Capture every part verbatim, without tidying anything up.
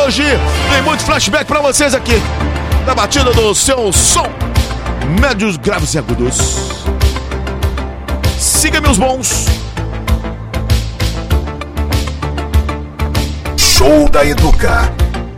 hoje. Tem muito flashback pra vocês aqui. Da batida do seu som. Médios, graves e agudos. Siga meus bons. Show da Educa.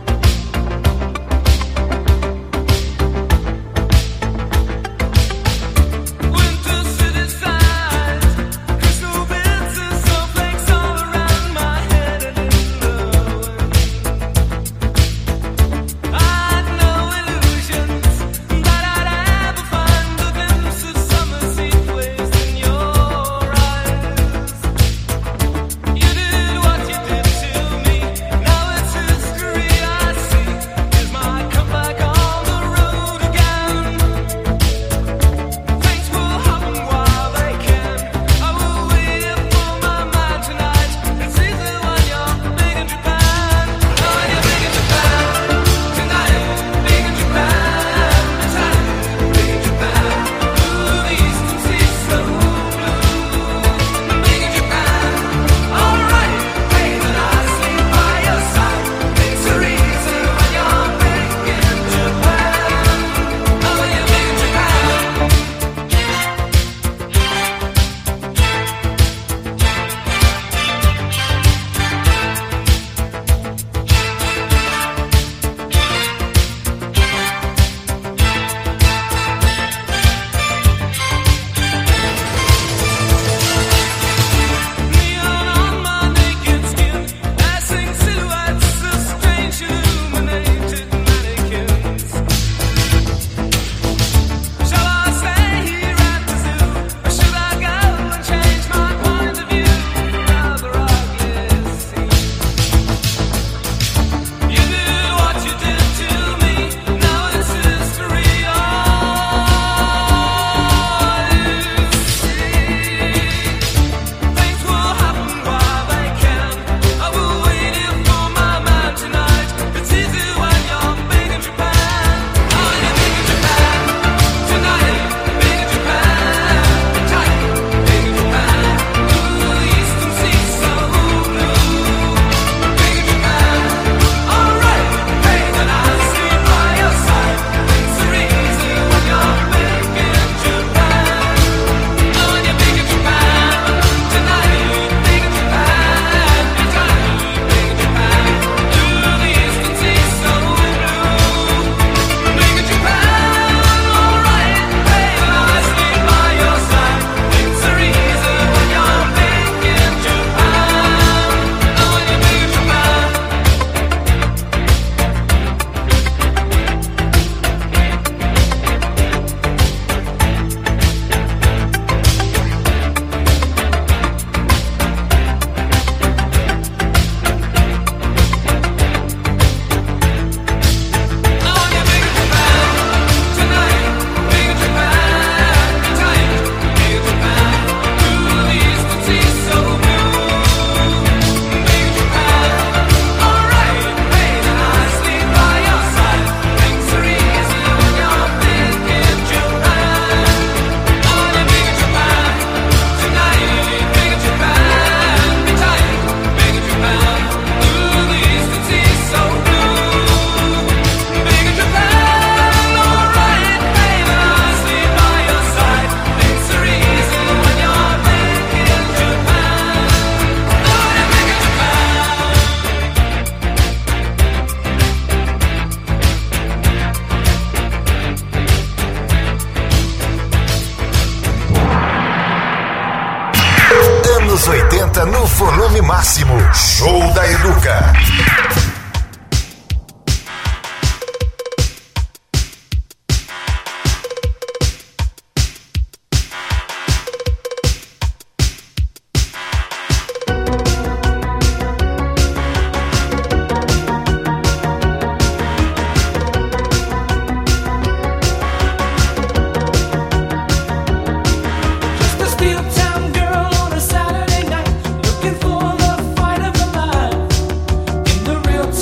anos oitenta no volume máximo. Show da Educa. Real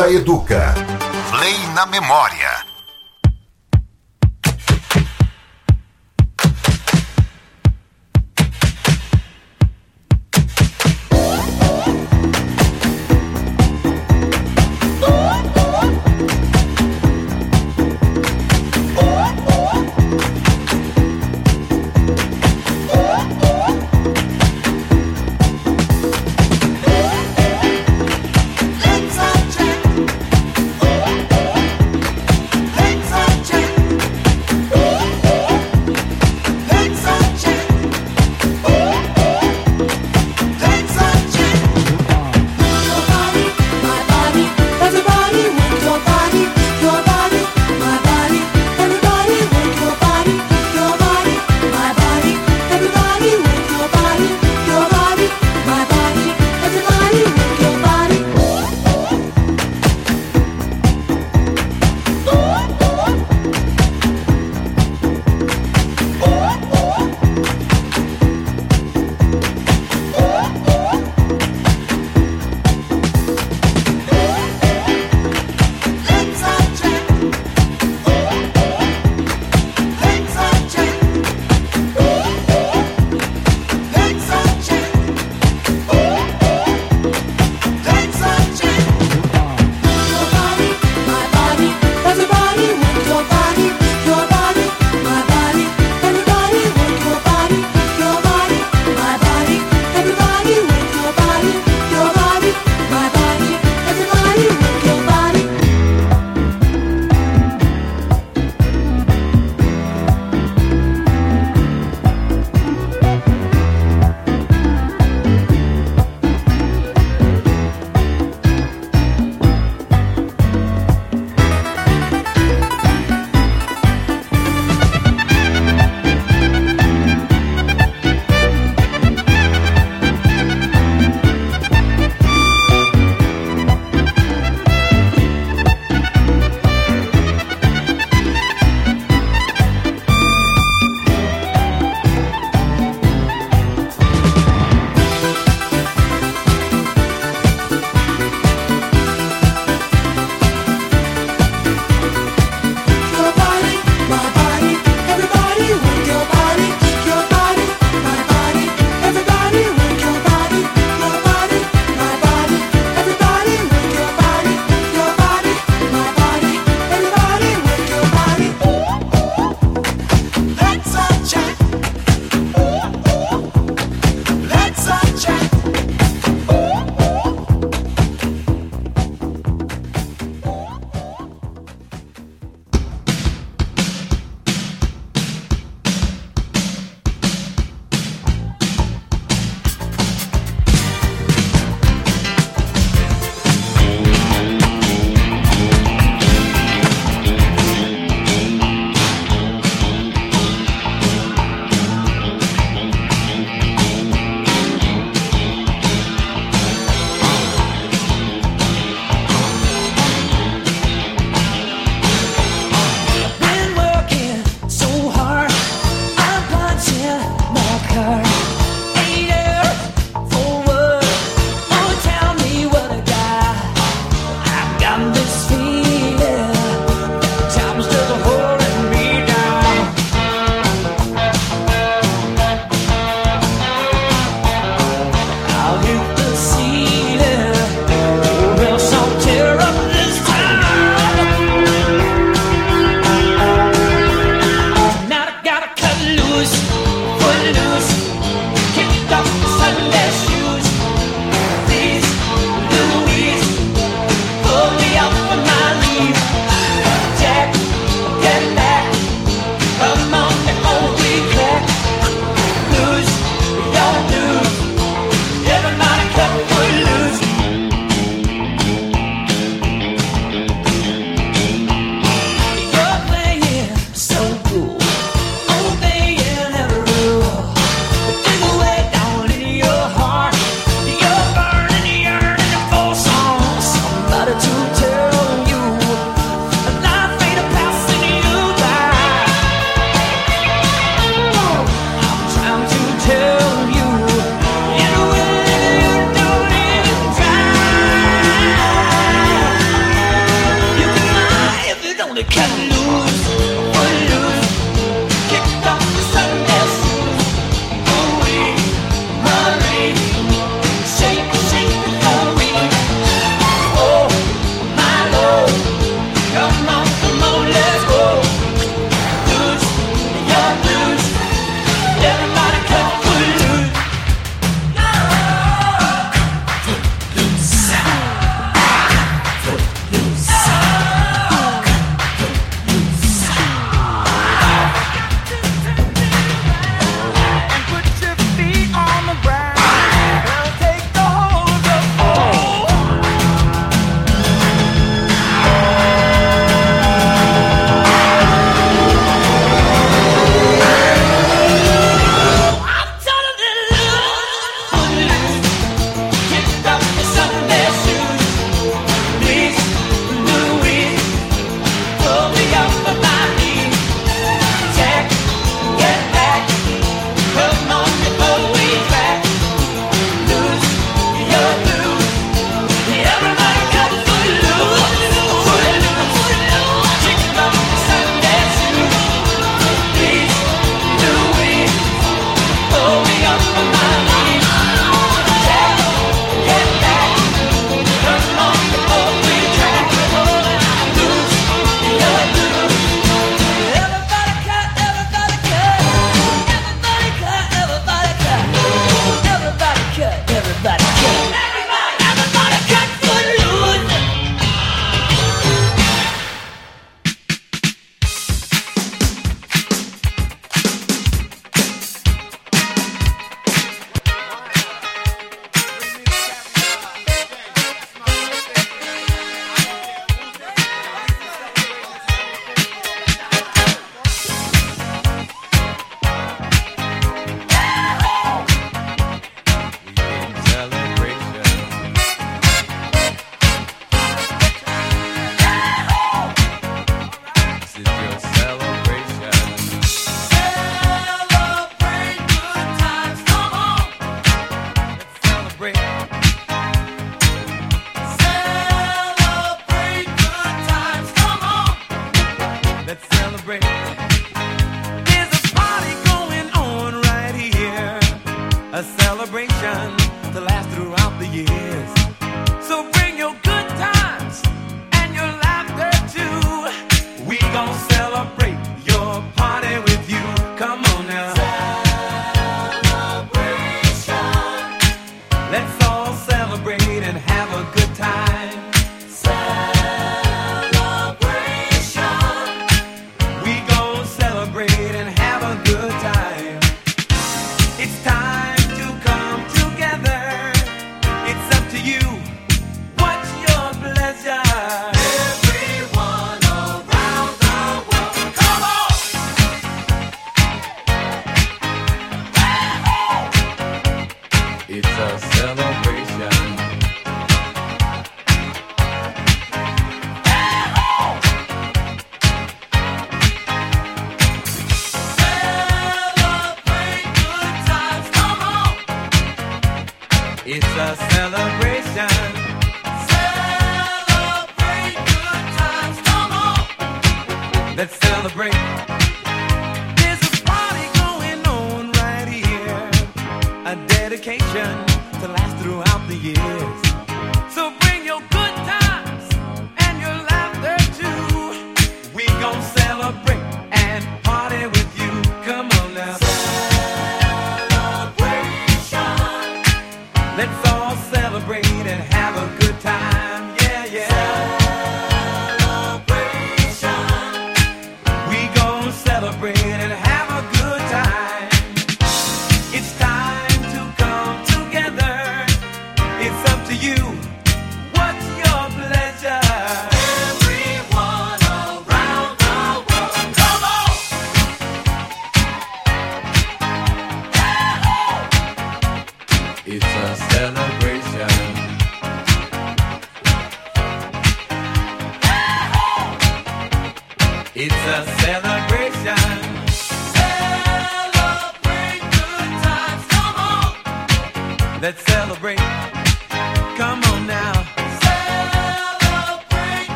da Educa. Play na memória.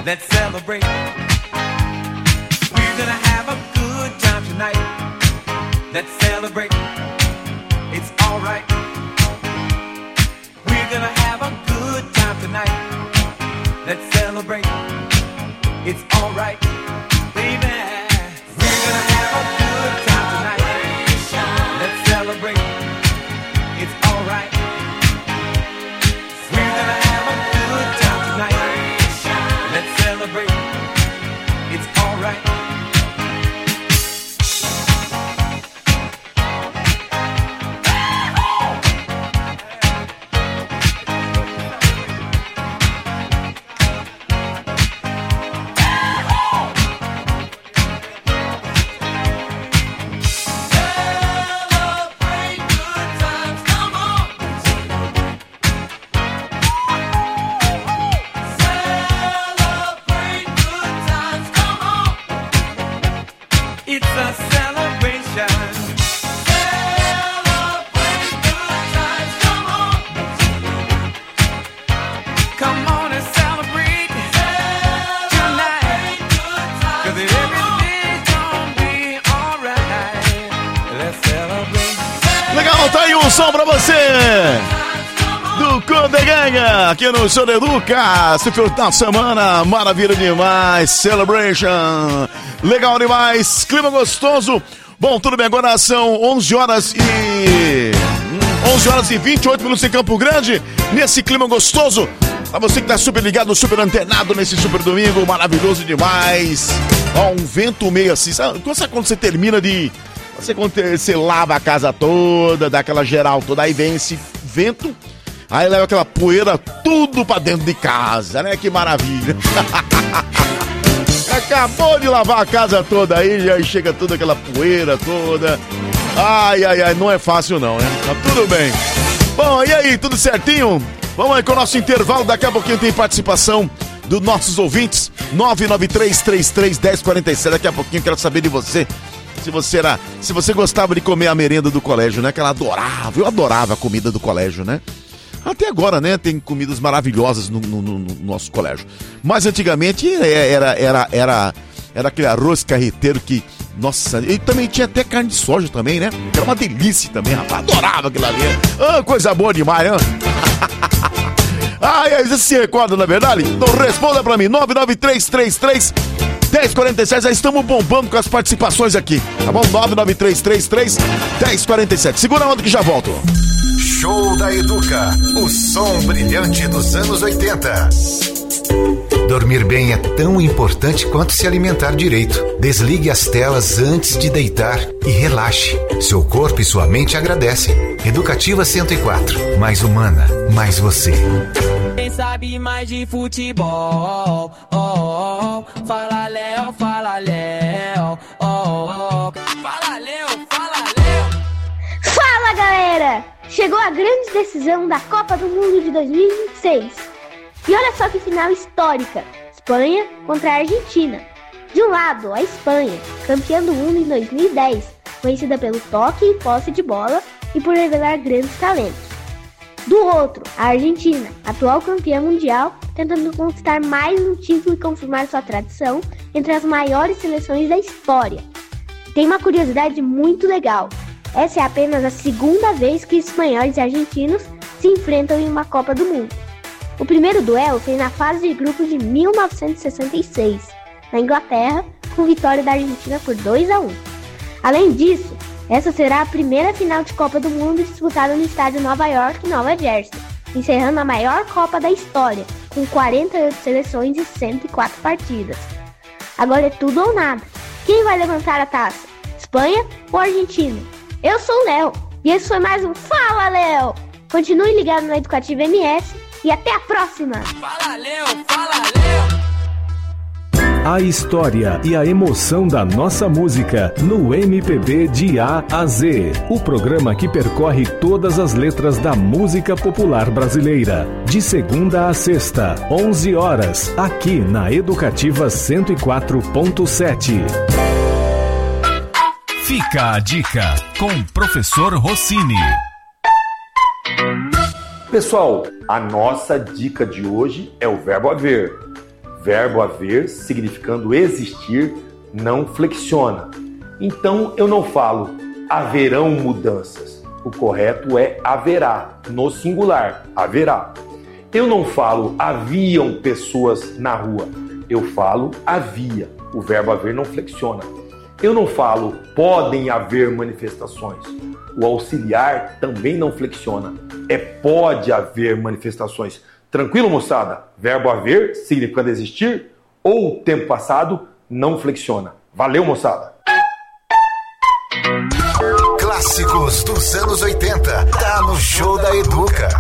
Let's celebrate. We're gonna have a good time tonight. Let's celebrate. It's alright. We're gonna have a good time tonight. Let's celebrate. It's alright. Baby, we're gonna have a good time tonight. Let's celebrate. It's alright. We're gonna have a good time tonight. Let's celebrate. It's alright. Som pra você do Conde Ganha aqui no Show da Educa. Esse final de semana, maravilha demais. Celebration, legal demais, clima gostoso. Bom, tudo bem, agora são onze horas e onze horas e vinte e oito minutos em Campo Grande, nesse clima gostoso. Pra você que tá super ligado, super antenado nesse super domingo, maravilhoso demais. Ó, um vento meio assim, sabe quando você termina de... Você, quando você lava a casa toda, dá aquela geral toda, aí vem esse vento, aí leva aquela poeira tudo pra dentro de casa, né? Que maravilha. Acabou de lavar a casa toda aí, já chega toda aquela poeira toda. Ai, ai, ai, não é fácil não, né? Tá tudo bem. Bom, e aí, tudo certinho? Vamos aí com o nosso intervalo, daqui a pouquinho tem participação dos nossos ouvintes, nove nove três, três três, um zero quatro sete, daqui a pouquinho eu quero saber de você. Se você era, se você gostava de comer a merenda do colégio, né? Que ela adorava, eu adorava a comida do colégio, né? Até agora, né? Tem comidas maravilhosas no, no, no nosso colégio. Mas antigamente era, era, era, era aquele arroz carreteiro que, nossa, e também tinha até carne de soja também, né? Que era uma delícia também, rapaz. Adorava aquilo ali. Ah, coisa boa demais, né? Ai, ah, você se recorda, na verdade? Então responda pra mim, nove nove três, três três, um zero quatro sete, já estamos bombando com as participações aqui, tá bom? nove nove três, três três, um zero quatro sete, segura a onda que já volto. Show da Educa, o som brilhante dos anos oitenta. Dormir bem é tão importante quanto se alimentar direito. Desligue as telas antes de deitar e relaxe. Seu corpo e sua mente agradecem. Educativa cento e quatro, mais humana, mais você. Quem sabe mais de futebol? Oh, oh, oh. Fala Léo, fala Léo. Oh, oh, oh. Fala Léo, fala Léo. Fala galera! Chegou a grande decisão da Copa do Mundo de dois mil e vinte e seis. E olha só que final histórica, Espanha contra a Argentina. De um lado, a Espanha, campeã do mundo em dois mil e dez, conhecida pelo toque e posse de bola e por revelar grandes talentos. Do outro, a Argentina, atual campeã mundial, tentando conquistar mais um título e confirmar sua tradição entre as maiores seleções da história. Tem uma curiosidade muito legal. Essa é apenas a segunda vez que espanhóis e argentinos se enfrentam em uma Copa do Mundo. O primeiro duelo foi na fase de grupos de mil novecentos e sessenta e seis, na Inglaterra, com vitória da Argentina por dois a um. Além disso, essa será a primeira final de Copa do Mundo disputada no estádio Nova York, Nova Jersey, encerrando a maior Copa da história, com quarenta e oito seleções e cento e quatro partidas. Agora é tudo ou nada. Quem vai levantar a taça? Espanha ou Argentina? Eu sou o Léo, e esse foi mais um Fala Léo! Continue ligado na Educativa M S e até a próxima! Fala Léo, fala Léo! A história e a emoção da nossa música no M P B de A a Z. O programa que percorre todas as letras da música popular brasileira. De segunda a sexta, onze horas, aqui na Educativa cento e quatro ponto sete. Fica a dica com o professor Rossini. Pessoal, a nossa dica de hoje é o verbo haver. verbo haver, significando existir, não flexiona. Então eu não falo haverão mudanças. O correto é haverá, no singular, haverá. Eu não falo haviam pessoas na rua. Eu falo havia. O verbo haver não flexiona. Eu não falo podem haver manifestações. O auxiliar também não flexiona. É pode haver manifestações. Tranquilo, moçada? Verbo haver, significando existir, ou tempo passado, não flexiona. Valeu, moçada! Clássicos dos anos oitenta. Tá no Show da Educa.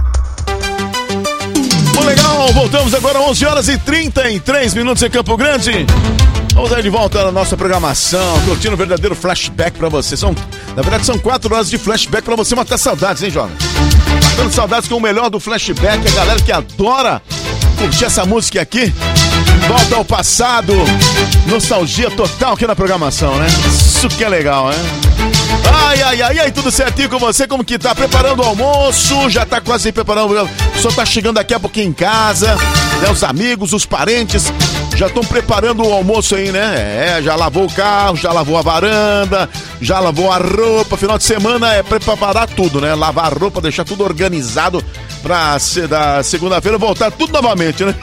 Bom, legal, voltamos agora onze horas e trinta e três minutos em Campo Grande. Vamos aí de volta na nossa programação, curtindo um verdadeiro flashback pra você. São, na verdade, são quatro horas de flashback pra você matar saudades, hein, jovem? Matando saudades com o melhor do flashback, a galera que adora curtir essa música aqui. Volta ao passado, nostalgia total aqui na programação, né? Isso que é legal, né? Ai, ai, ai, ai, tudo certinho com você? Como que tá? Preparando o almoço? Já tá quase preparando, o senhor tá chegando daqui a pouquinho em casa, né? Os amigos, os parentes já estão preparando o almoço aí, né? É, já lavou o carro, já lavou a varanda, já lavou a roupa. Final de semana é preparar tudo, né? Lavar a roupa, deixar tudo organizado pra ser da segunda-feira voltar tudo novamente, né?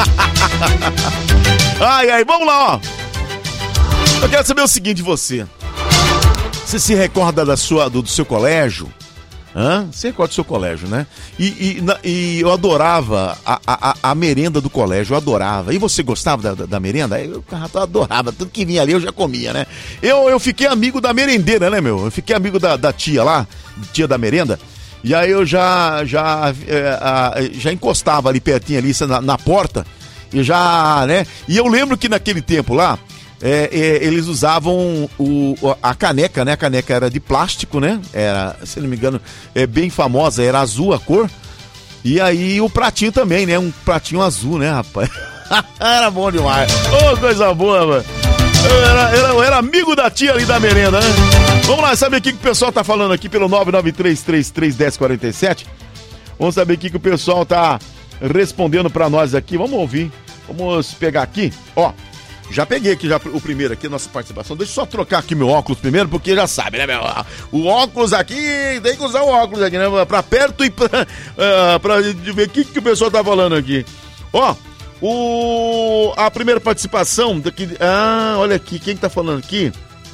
Ai, ai, vamos lá, ó. Eu quero saber o seguinte de você. Você se recorda da sua, do, do seu colégio? Hã? Você recorda do seu colégio, né? E, e, na, e eu adorava a, a, a merenda do colégio, eu adorava. E você gostava da, da, da merenda? Eu, eu adorava, tudo que vinha ali eu já comia, né? Eu, eu fiquei amigo da merendeira, né, meu? Eu fiquei amigo da, da tia lá, tia da merenda. E aí eu já, já, é, já encostava ali pertinho, ali na, na porta. E já, né? E eu lembro que naquele tempo lá, É, é, eles usavam o, a caneca, né? A caneca era de plástico, né? Era, se não me engano, é bem famosa, era azul a cor. E aí o pratinho também, né? Um pratinho azul, né, rapaz? Era bom demais. Ô, oh, coisa boa, mano. Eu era, era, eu era amigo da tia ali da merenda, né? Vamos lá, saber o que, que o pessoal tá falando aqui pelo nove nove três três três, um zero quatro sete. Vamos saber o que, que o pessoal tá respondendo pra nós aqui. Vamos ouvir. Vamos pegar aqui, ó. Já peguei aqui já o primeiro aqui, a nossa participação. Deixa eu só trocar aqui meu óculos primeiro, porque já sabe, né, meu? O óculos aqui, tem que usar o óculos aqui, né? Pra perto e pra, uh, pra ver o que, que o pessoal tá falando aqui. Ó, o, a primeira participação daqui. Ah, olha aqui, quem que tá falando aqui?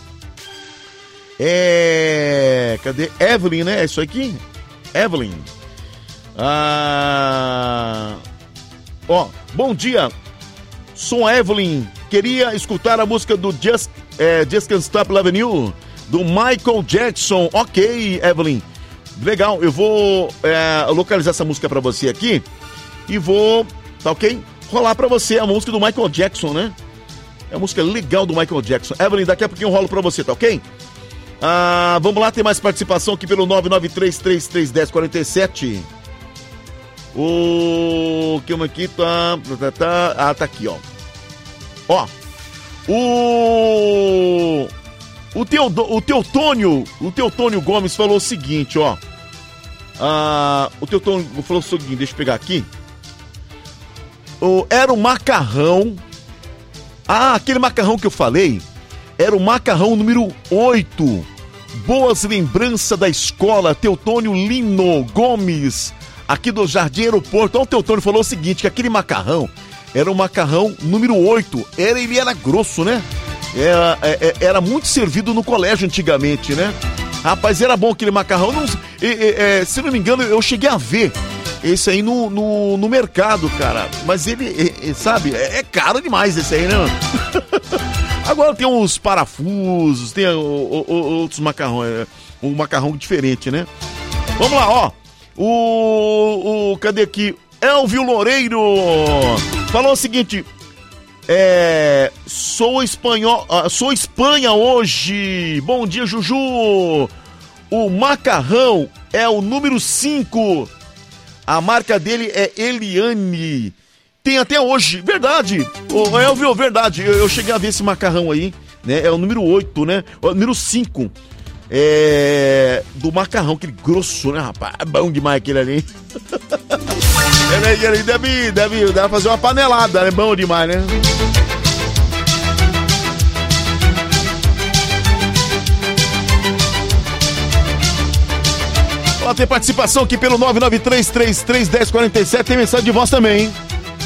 É. Cadê? Evelyn, né? É isso aqui? Evelyn. Ah. Ó, bom dia. Sou a Evelyn. Queria escutar a música do Just, é, Just Can't Stop Loving You, do Michael Jackson. Ok, Evelyn. Legal, eu vou é, localizar essa música pra você aqui e vou, tá ok? Rolar pra você a música do Michael Jackson, né? É a música legal do Michael Jackson. Evelyn, daqui a pouquinho eu rolo pra você, tá ok? Ah, vamos lá, tem mais participação aqui pelo nove nove três três três, um zero quatro sete. O que aqui tá, tá, tá, ah, tá aqui, ó. Ó, o o teu o Teutônio, o Teutônio Gomes falou o seguinte, ó. Ah, o Teutônio falou o seguinte, deixa eu pegar aqui. O, era o macarrão. Ah, aquele macarrão que eu falei era o macarrão número oito. Boas lembranças da escola, Teutônio Lino Gomes, aqui do Jardim Aeroporto. Então o Teutônio falou o seguinte, que aquele macarrão era o macarrão número oito. Era, ele era grosso, né? Era, era, era muito servido no colégio antigamente, né? Rapaz, era bom aquele macarrão. Não, é, é, se não me engano, eu cheguei a ver esse aí no, no, no mercado, cara. Mas ele, é, é, sabe, é, é caro demais esse aí, né? Agora tem uns parafusos, tem o, o, o, outros macarrões, um macarrão diferente, né? Vamos lá, ó. O, o cadê aqui? Elvio Loureiro falou o seguinte, é, sou espanhol, sou Espanha hoje, bom dia, Juju, o macarrão é o número cinco, a marca dele é Eliane, tem até hoje, verdade, o Elvio, verdade, eu, eu cheguei a ver esse macarrão aí, né, é o número oito, né, o número cinco, é, do macarrão, aquele grosso, né, rapaz? É bom demais aquele ali. ele, ele deve, deve, deve fazer uma panelada, é bom demais, né? Ó, tem participação aqui pelo nove nove três, três três, um zero quatro sete, tem mensagem de voz também, hein?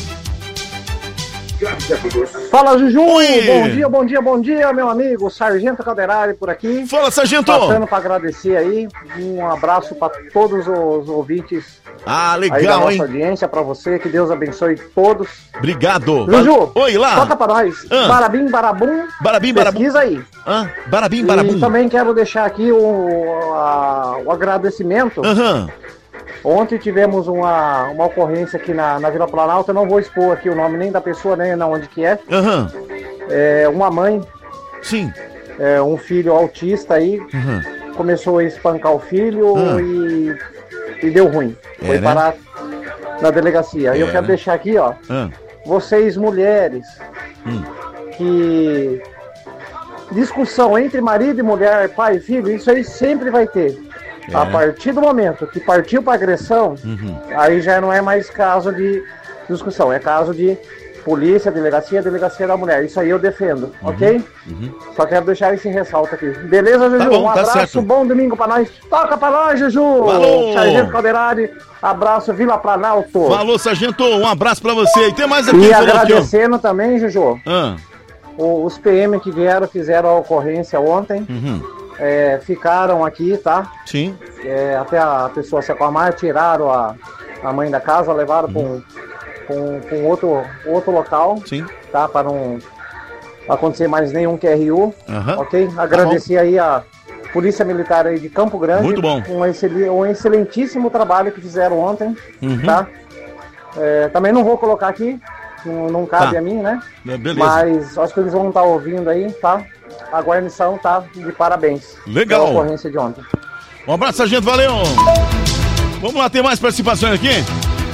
Fala, Juju! Oi. Bom dia, bom dia, bom dia, meu amigo Sargento Calderari por aqui. Fala, Sargento! Passando para agradecer aí, um abraço para todos os ouvintes. Ah, legal, aí da nossa hein? audiência, para você, que Deus abençoe todos. Obrigado! Juju, Oi, lá! toca para nós, Ah. Barabim, Barabum, Barabim, Barabum. pesquisa aí. Ah, Barabim, Barabum. E também quero deixar aqui o, a- o agradecimento. Aham. Ontem tivemos uma, uma ocorrência aqui na, na Vila Planalto, eu não vou expor aqui o nome nem da pessoa, nem na onde que é. Aham. É uma mãe, Sim. é, um filho autista aí, Aham. começou a espancar o filho Ah. e, e deu ruim. É, Foi né? parar na delegacia. E eu É, quero né? deixar aqui, ó, Ah. vocês mulheres, Hum. que discussão entre marido e mulher, pai e filho, isso aí sempre vai ter. É. A partir do momento que partiu para agressão, Uhum. aí já não é mais caso de discussão, é caso de polícia, delegacia, delegacia da mulher. Isso aí eu defendo, ok? Uhum. Só quero deixar esse ressalto aqui. Beleza, Juju? Tá bom, um tá abraço, certo. bom domingo pra nós. Toca pra nós, Juju! Falou! Sargento Calderari, abraço, Vila Planalto. Falou, Sargento, um abraço pra você. E tem mais aqui, E falou aqui, ó. agradecendo também, Juju, Ah. o- os P M que vieram, fizeram a ocorrência ontem, Uhum. é, ficaram aqui, tá? Sim. É, até a pessoa se acalmar, tiraram a, a mãe da casa, levaram Uhum. para um, pra um outro, outro local, Sim. tá? Para não acontecer mais nenhum Q R U, Aham. ok? Agradecer aí a Polícia Militar aí de Campo Grande. Muito bom. Um, excel- um excelentíssimo trabalho que fizeram ontem, Uhum. tá? É, também não vou colocar aqui, não, não cabe Tá. a mim, né? É, beleza. Mas acho que eles vão estar ouvindo aí, tá? A guarnição tá de parabéns. Legal. Pela ocorrência de ontem. Um abraço, Sargento, valeu! Vamos lá, tem mais participações aqui?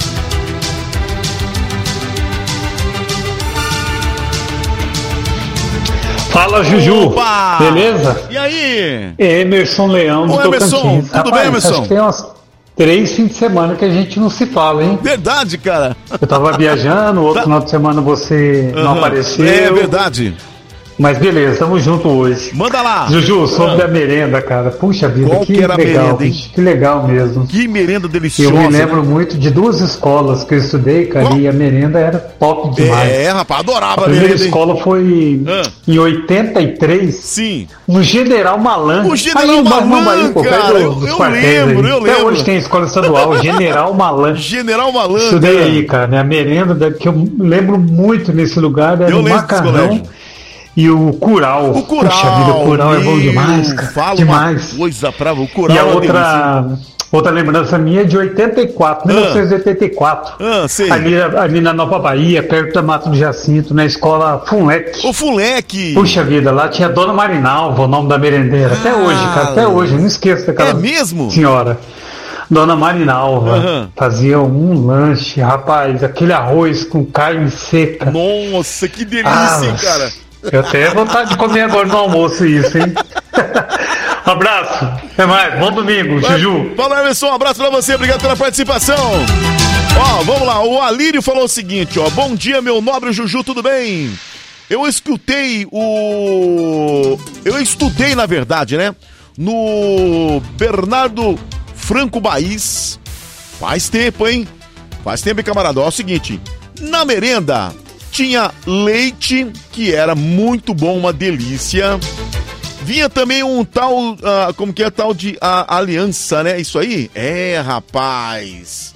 Fala, Juju. Opa! Beleza? E aí? Emerson Leão do Ô, Emerson, Tocantins. tudo Rapaz, bem, Emerson? Acho que tem umas três fins de semana que a gente não se fala, hein? Verdade, cara. Eu tava viajando, outro Tá. final de semana você não Aham. apareceu. É verdade. Mas beleza, tamo junto hoje. Manda lá. Juju, sobre Ah. a merenda, cara. Puxa vida, Qual que, que era a legal, merenda, hein? bicho, que legal mesmo. Que merenda deliciosa. Eu me lembro né? muito de duas escolas que eu estudei, cara, Qual? e a merenda era top demais. É, rapaz, adorava A a primeira merenda, hein? escola foi Ah. em oitenta e três, Sim. no General Malan. O General Aí, Malan, Mambaí, pô, perto cara, do- eu- dos eu quartéis lembro, aí. eu Até lembro. hoje tem escola estadual, General Malan. General Malandro. Estudei aí, cara, né? A merenda da- que eu lembro muito nesse lugar era Eu o lembro desse macarrão colégio. e o curau. O curau. Puxa vida, o curau é bom meu, demais, cara. Fala demais. uma coisa pra... O curau E a é uma delícia. outra, outra lembrança minha é de oitenta e quatro, mil novecentos e oitenta e quatro. Ah, sei. Ali, ali na Nova Bahia, perto da Mato do Jacinto, na escola Funlec. O Fuleque. Puxa vida, lá tinha a Dona Marinalva, o nome da merendeira. Até Ah, hoje, cara, até hoje, não esqueço daquela É mesmo? senhora. Dona Marinalva Aham. fazia um lanche, rapaz, aquele arroz com carne seca. Nossa, que delícia, Ah, hein, cara. Eu tenho vontade de comer agora no almoço isso, hein? Um abraço, até mais, bom domingo, Juju. Fala, Emerson, um abraço pra você, obrigado pela participação. Ó, vamos lá, o Alírio falou o seguinte, ó, bom dia, meu nobre Juju, tudo bem? Eu escutei o... Eu estudei, na verdade, né, no Bernardo Franco Baís, faz tempo, hein? Faz tempo, hein, camarada? Ó, é o seguinte, na merenda tinha leite, que era muito bom, uma delícia. Vinha também um tal, ah, como que é, tal de ah, aliança, né? Isso aí? É, rapaz.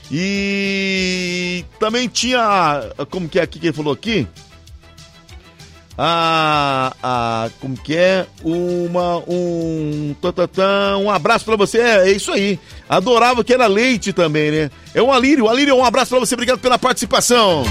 E também tinha, como que é aqui que ele falou aqui? Ah, ah, como que é? Uma, um, tatatã, um abraço pra você, é, é isso aí. Adorava que era leite também, né? É um Alírio, Alírio, um abraço pra você, obrigado pela participação.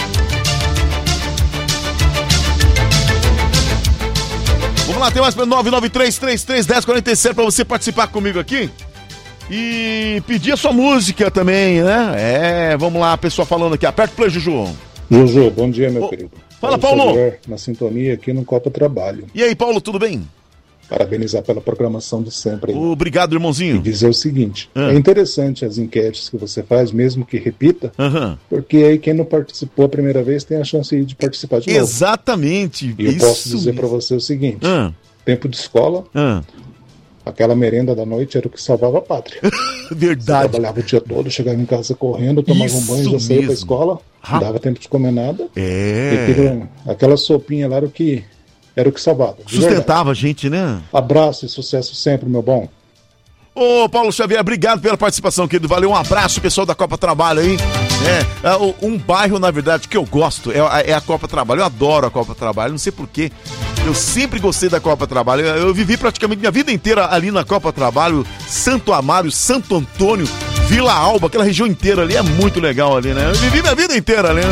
Vamos lá, tem mais nove nove três, três três, um zero quatro sete pra você participar comigo aqui. E pedir a sua música também, né? É, vamos lá, pessoal falando aqui. Aperta o play, Juju. Juju, bom dia, meu Ô, querido. fala, Paulo. Xavier, na sintonia aqui no Copa Trabalho. E aí, Paulo, tudo bem? parabenizar pela programação de sempre. Aí. Obrigado, irmãozinho. E dizer o seguinte, ah. é interessante as enquetes que você faz, mesmo que repita, uhum. porque aí quem não participou a primeira vez tem a chance de participar de novo. Exatamente. E eu Isso posso dizer para mesmo. você o seguinte, ah. tempo de escola, ah. aquela merenda da noite era o que salvava a pátria. Verdade. Você trabalhava o dia todo, chegava em casa correndo, tomava Isso um banho, já saía pra escola, não dava tempo de comer nada. É. E aquilo, aquela sopinha lá era o que... Era o que salvava. Sustentava a gente, né? Abraço e sucesso sempre, meu bom. Ô, Paulo Xavier, obrigado pela participação, querido. Valeu, um abraço, pessoal da Copa Trabalho aí. É, um bairro, na verdade, que eu gosto é, é a Copa Trabalho. Eu adoro a Copa Trabalho, não sei porquê. Eu sempre gostei da Copa Trabalho. Eu, eu vivi praticamente minha vida inteira ali na Copa Trabalho. Santo Amaro, Santo Antônio, Vila Alba, aquela região inteira ali. É muito legal ali, né? Eu vivi minha vida inteira ali, né?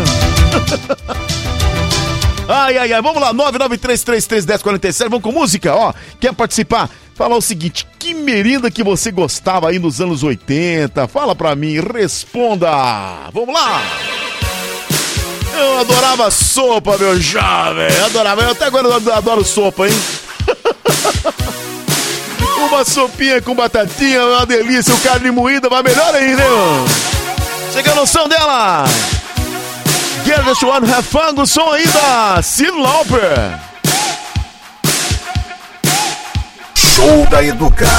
Ai, ai, ai, vamos lá, nove nove três três três, um zero quatro sete, vamos com música, ó, quer participar? Fala o seguinte, que merenda que você gostava aí nos anos oitenta? Fala pra mim, responda, vamos lá! Eu adorava sopa, meu jovem, adorava, eu até agora adoro sopa, hein? Uma sopinha com batatinha, uma delícia, o carne moída, vai melhor ainda, hein, mano? Chega a noção dela! Get this one, have fun, o som aí da Cyndi Lauper. Show da Educa.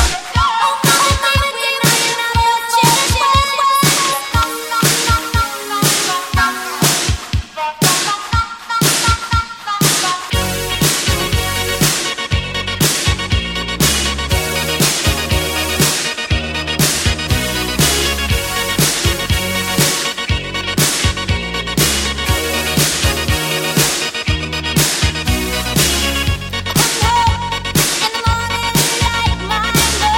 In the morning, light my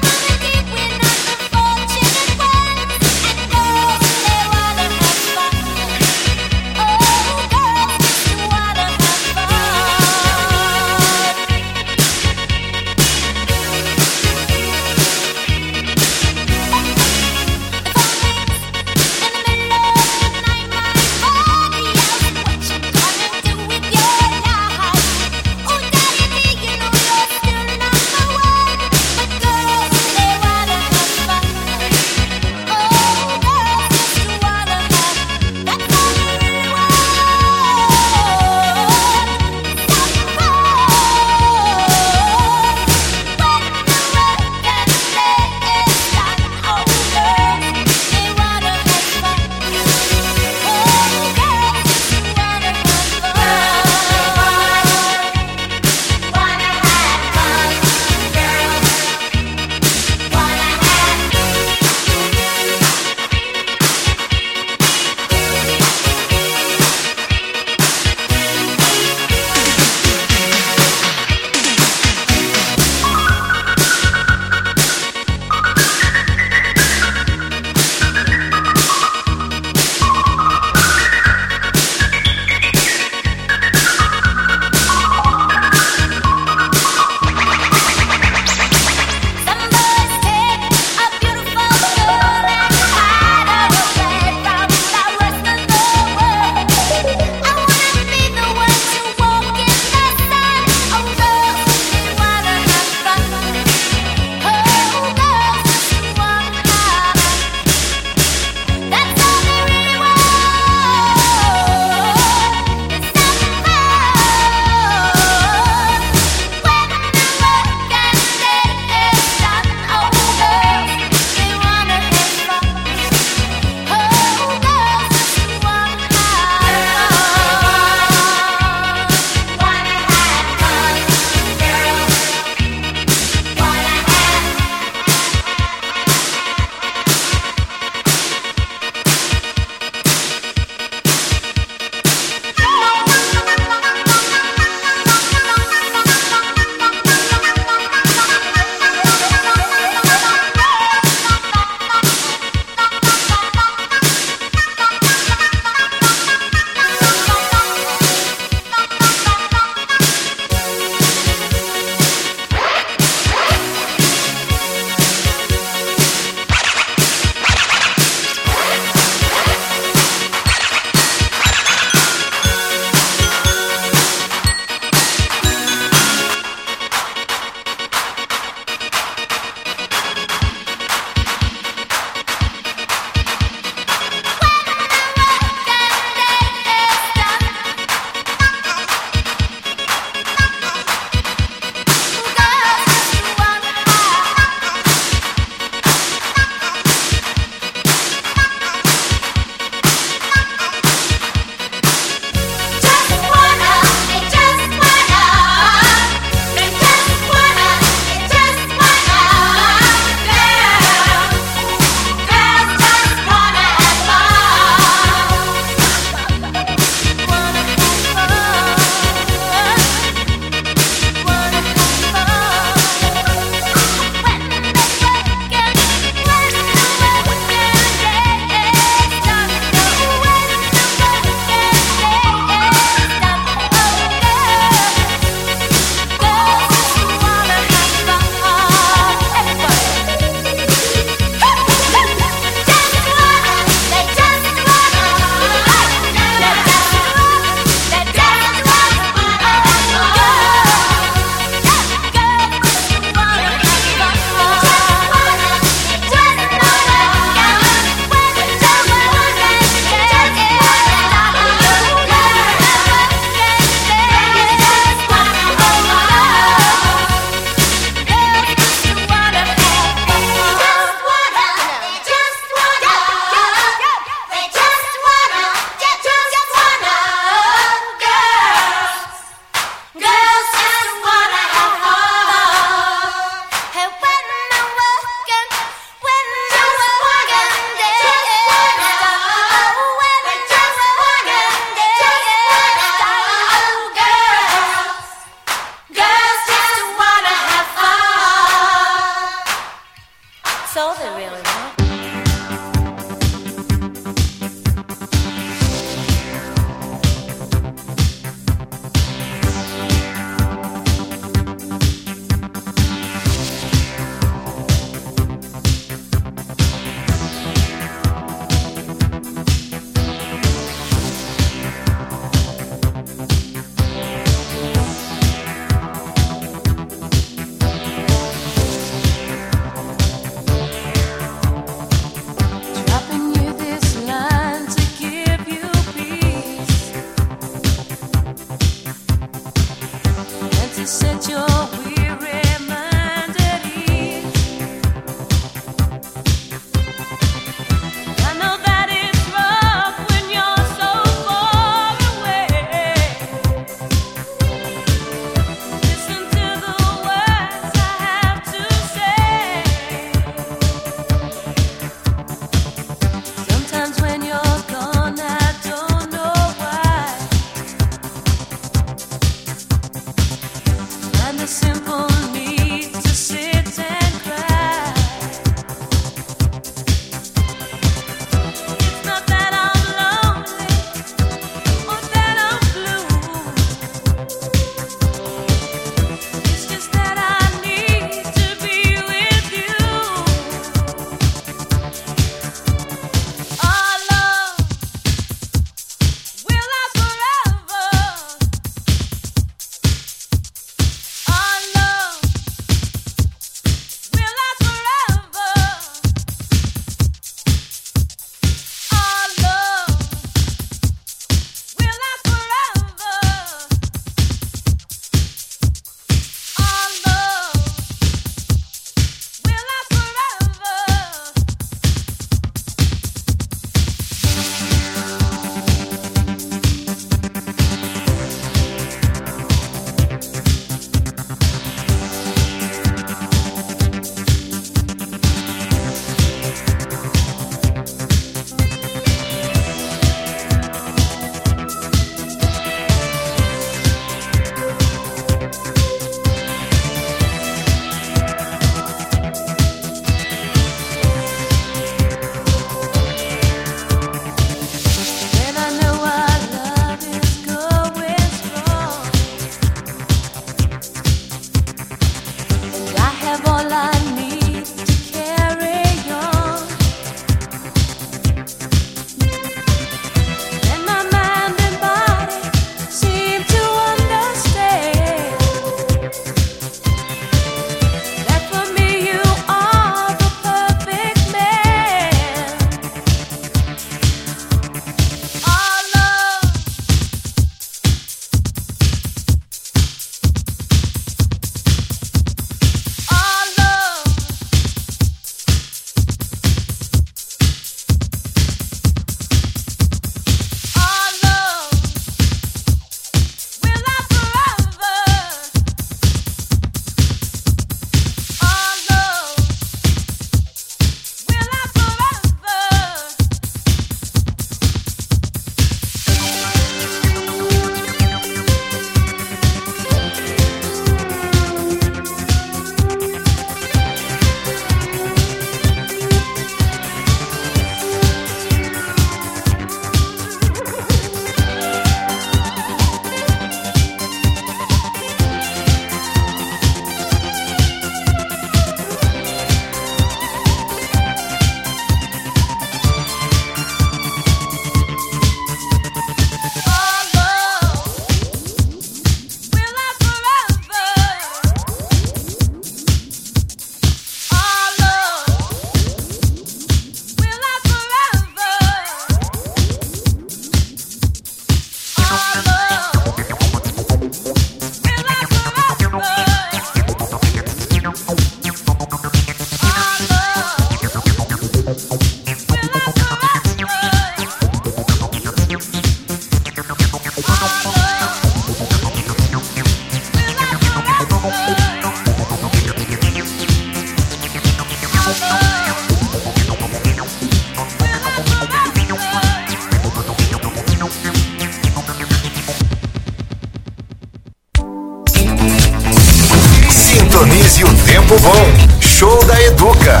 e o tempo bom. Show da Educa.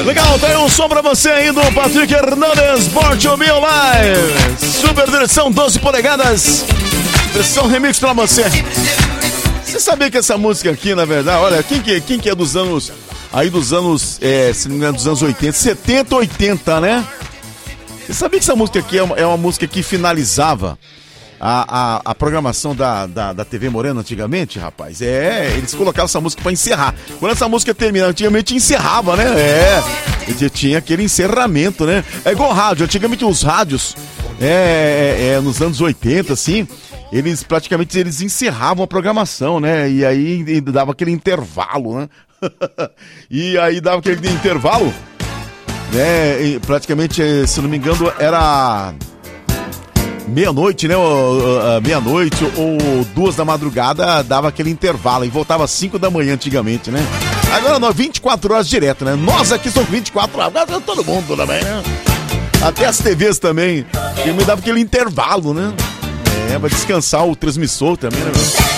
Legal, tá aí um som pra você aí do Patrick Hernandez, Born to Be Alive. Super direção, doze polegadas. Versão remix pra você. Você sabia que essa música aqui, na verdade, olha, quem que, quem que é dos anos, aí dos anos, é, se não me engano, dos anos oitenta, setenta, oitenta, né? Você sabia que essa música aqui é uma, é uma música que finalizava a, a, a programação da, da, da T V Morena antigamente, rapaz? É, eles colocavam essa música pra encerrar. Quando essa música terminava, antigamente encerrava, né? É, tinha aquele encerramento, né? É igual rádio, antigamente os rádios, é, é, é nos anos oitenta, assim, eles praticamente eles encerravam a programação, né? E aí e dava aquele intervalo, né? E aí dava aquele intervalo, né? E praticamente, se não me engano, era meia-noite, né? Meia-noite ou duas da madrugada dava aquele intervalo e voltava às cinco da manhã antigamente, né? Agora não, vinte e quatro horas direto, né? Nós aqui somos vinte e quatro horas, todo mundo também, né? Até as T Vs também, que me dava aquele intervalo, né? É, pra descansar o transmissor também, né?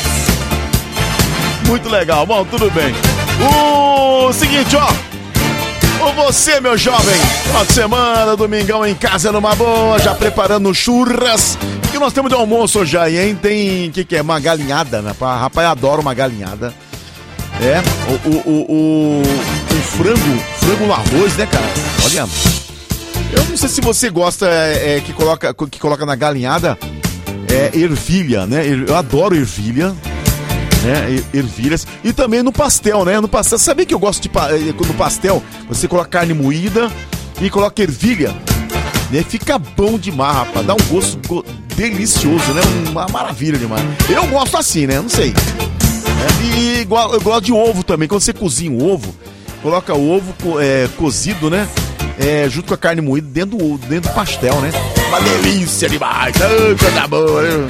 Muito legal, bom, tudo bem. O seguinte, ó. Ô você, meu jovem, final de semana, domingão em casa numa boa, já preparando churras. O que nós temos de almoço hoje aí, hein? Tem, o que que é? Uma galinhada, né? Rapaz, adoro uma galinhada. É, o, o, o, o, o frango, frango no arroz, né, cara? Olha, eu não sei se você gosta é, é, que, coloca, que coloca na galinhada é, ervilha, né? Eu adoro ervilha. Né, ervilhas, e também no pastel, né, no pastel, sabia que eu gosto de, no pastel, você coloca carne moída e coloca ervilha, né, fica bom demais, rapaz, dá um gosto go- delicioso, né, uma maravilha demais, eu gosto assim, né, não sei, é, e igual, eu gosto de ovo também, quando você cozinha o ovo, coloca o ovo é, cozido, né, é, junto com a carne moída dentro do, dentro do pastel, né, uma delícia demais, ai, coisa boa, né?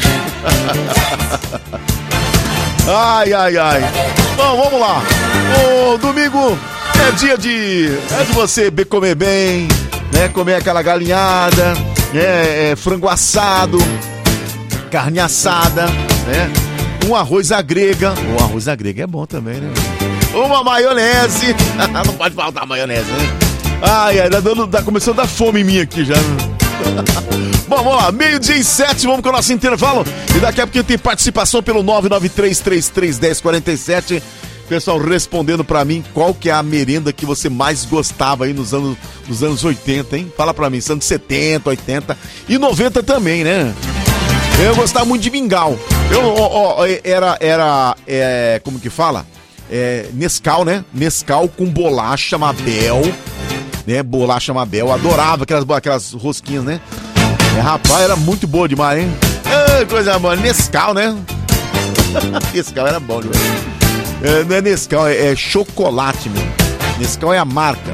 Ai, ai, ai. Bom, vamos lá. O domingo é dia de, é de você comer bem, né? Comer aquela galinhada, né? É, frango assado, carne assada, né? Um arroz à grega. O arroz à grega é bom também, né? Uma maionese. Não pode faltar maionese, né? Ai, ai, tá, dando, tá começando a dar fome em mim aqui já. Bom, vamos lá, meio-dia e sete, vamos com o nosso intervalo. E daqui a pouco tem participação pelo nove nove três três três um zero quatro sete. Pessoal respondendo pra mim qual que é a merenda que você mais gostava aí nos anos, nos anos oitenta, hein? Fala pra mim, anos setenta, oitenta e noventa também, né? Eu gostava muito de mingau. Eu, ó, ó, era, era, é, como que fala? É, Nescau, né? Nescau com bolacha Mabel, né? Bolacha Mabel, adorava aquelas, aquelas rosquinhas, né? É, rapaz, era muito boa demais, hein? É, coisa boa, Nescau, né? Nescau era bom demais. É, não é Nescau, é, é chocolate, meu. Nescau é a marca.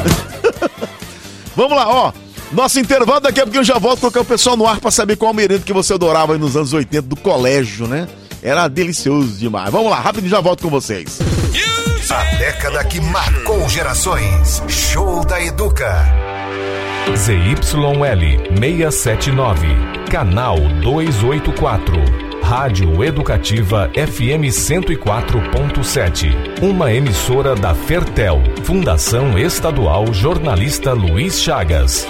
Vamos lá, ó. Nosso intervalo, daqui a pouco eu já volto a colocar o pessoal no ar pra saber qual merenda que você adorava aí nos anos oitenta do colégio, né? Era delicioso demais. Vamos lá, rapidinho, já volto com vocês. A década que marcou gerações. Show da Educa. Z Y L seiscentos e setenta e nove, canal duzentos e oitenta e quatro, Rádio Educativa F M cento e quatro ponto sete, uma emissora da Fertel, Fundação Estadual Jornalista Luiz Chagas.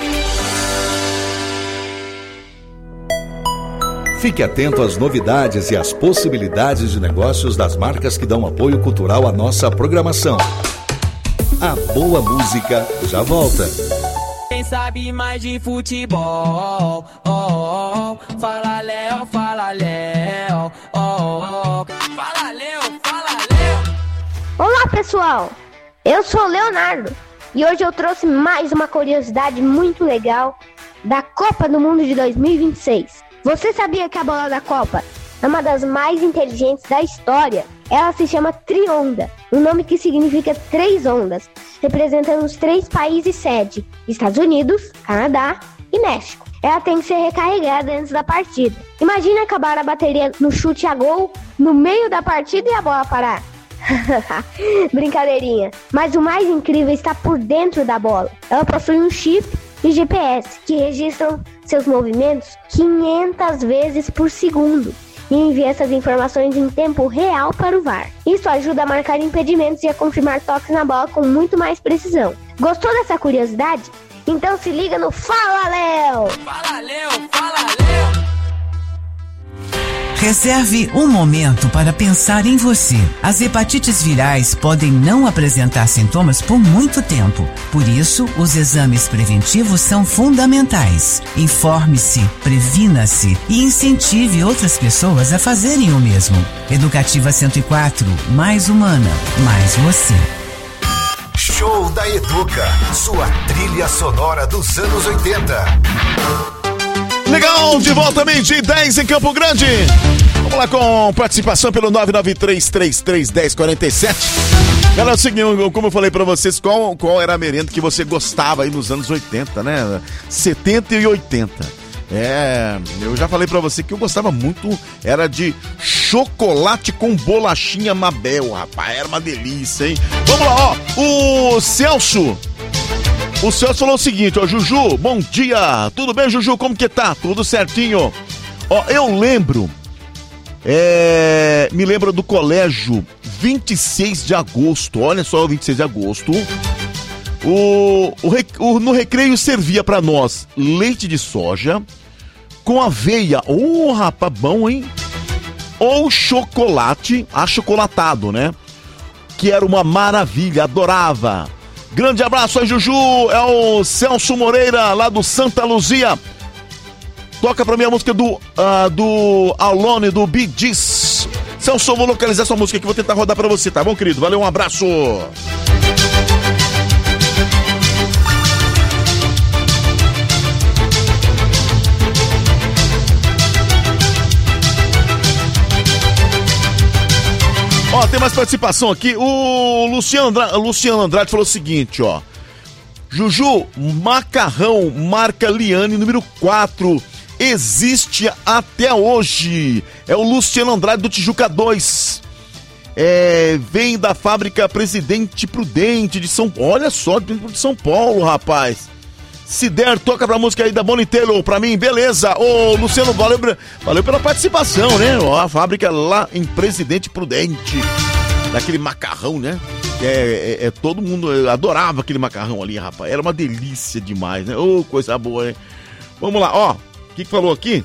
Fique atento às novidades e às possibilidades de negócios das marcas que dão apoio cultural à nossa programação. A boa música já volta. Quem sabe mais de futebol, oh, oh, oh. Fala Léo, fala Léo, oh, oh, oh. Fala Léo, fala Léo. Olá pessoal, eu sou o Leonardo e hoje eu trouxe mais uma curiosidade muito legal da Copa do Mundo de dois mil e vinte e seis. Você sabia que a bola da Copa é uma das mais inteligentes da história? Ela se chama Trionda, um nome que significa três ondas, representando os três países sede, Estados Unidos, Canadá e México. Ela tem que ser recarregada antes da partida. Imagina acabar a bateria no chute a gol no meio da partida e a bola parar. Brincadeirinha, mas o mais incrível está por dentro da bola. Ela possui um chip e G P S que registram seus movimentos quinhentas vezes por segundo e envia essas informações em tempo real para o V A R. Isso ajuda a marcar impedimentos e a confirmar toques na bola com muito mais precisão. Gostou dessa curiosidade? Então se liga no Fala Léo! Fala Léo, fala Léo! Reserve um momento para pensar em você. As hepatites virais podem não apresentar sintomas por muito tempo. Por isso, os exames preventivos são fundamentais. Informe-se, previna-se e incentive outras pessoas a fazerem o mesmo. Educativa cento e quatro, mais humana, mais você. Show da Educa, sua trilha sonora dos anos oitenta. Legal, de volta meio-dia e dez em Campo Grande. Vamos lá com participação pelo nove nove três, três três, um zero quatro sete. Galera, é o seguinte, como eu falei pra vocês, qual, qual era a merenda que você gostava aí nos anos oitenta, né? setenta e oitenta. É, eu já falei pra você que eu gostava muito, era de chocolate com bolachinha Mabel, rapaz, era uma delícia, hein? Vamos lá, ó, o Celso... O Celso falou o seguinte, ó, Juju, bom dia, tudo bem, Juju, como que tá? Tudo certinho. Ó, eu lembro, é, me lembro do colégio vinte e seis de agosto, olha só, vinte e seis de agosto, o, o, o, no recreio servia pra nós leite de soja com aveia, ô, oh, rapaz, bom, hein? Ou chocolate, achocolatado, né? Que era uma maravilha, adorava. Grande abraço aí, Juju, é o Celso Moreira, lá do Santa Luzia. Toca pra mim a música do, uh, do Alone, do Bee Gees. Celso, eu vou localizar essa música aqui, vou tentar rodar pra você, tá bom, querido? Valeu, um abraço. Ó, tem mais participação aqui. O Luciano Andrade, Luciano Andrade falou o seguinte, ó. Juju, macarrão marca Liane número quatro. Existe até hoje. É o Luciano Andrade do Tijuca dois. É, vem da fábrica Presidente Prudente de São Paulo. Olha só, de São Paulo, rapaz. Se der, toca pra música aí da Bonitello pra mim, beleza. Ô, Luciano, valeu, valeu pela participação, né? Ó, a fábrica lá em Presidente Prudente. Daquele macarrão, né? É, é, é, todo mundo adorava aquele macarrão ali, rapaz. Era uma delícia demais, né? Ô, coisa boa, hein? Vamos lá, ó. O que que falou aqui?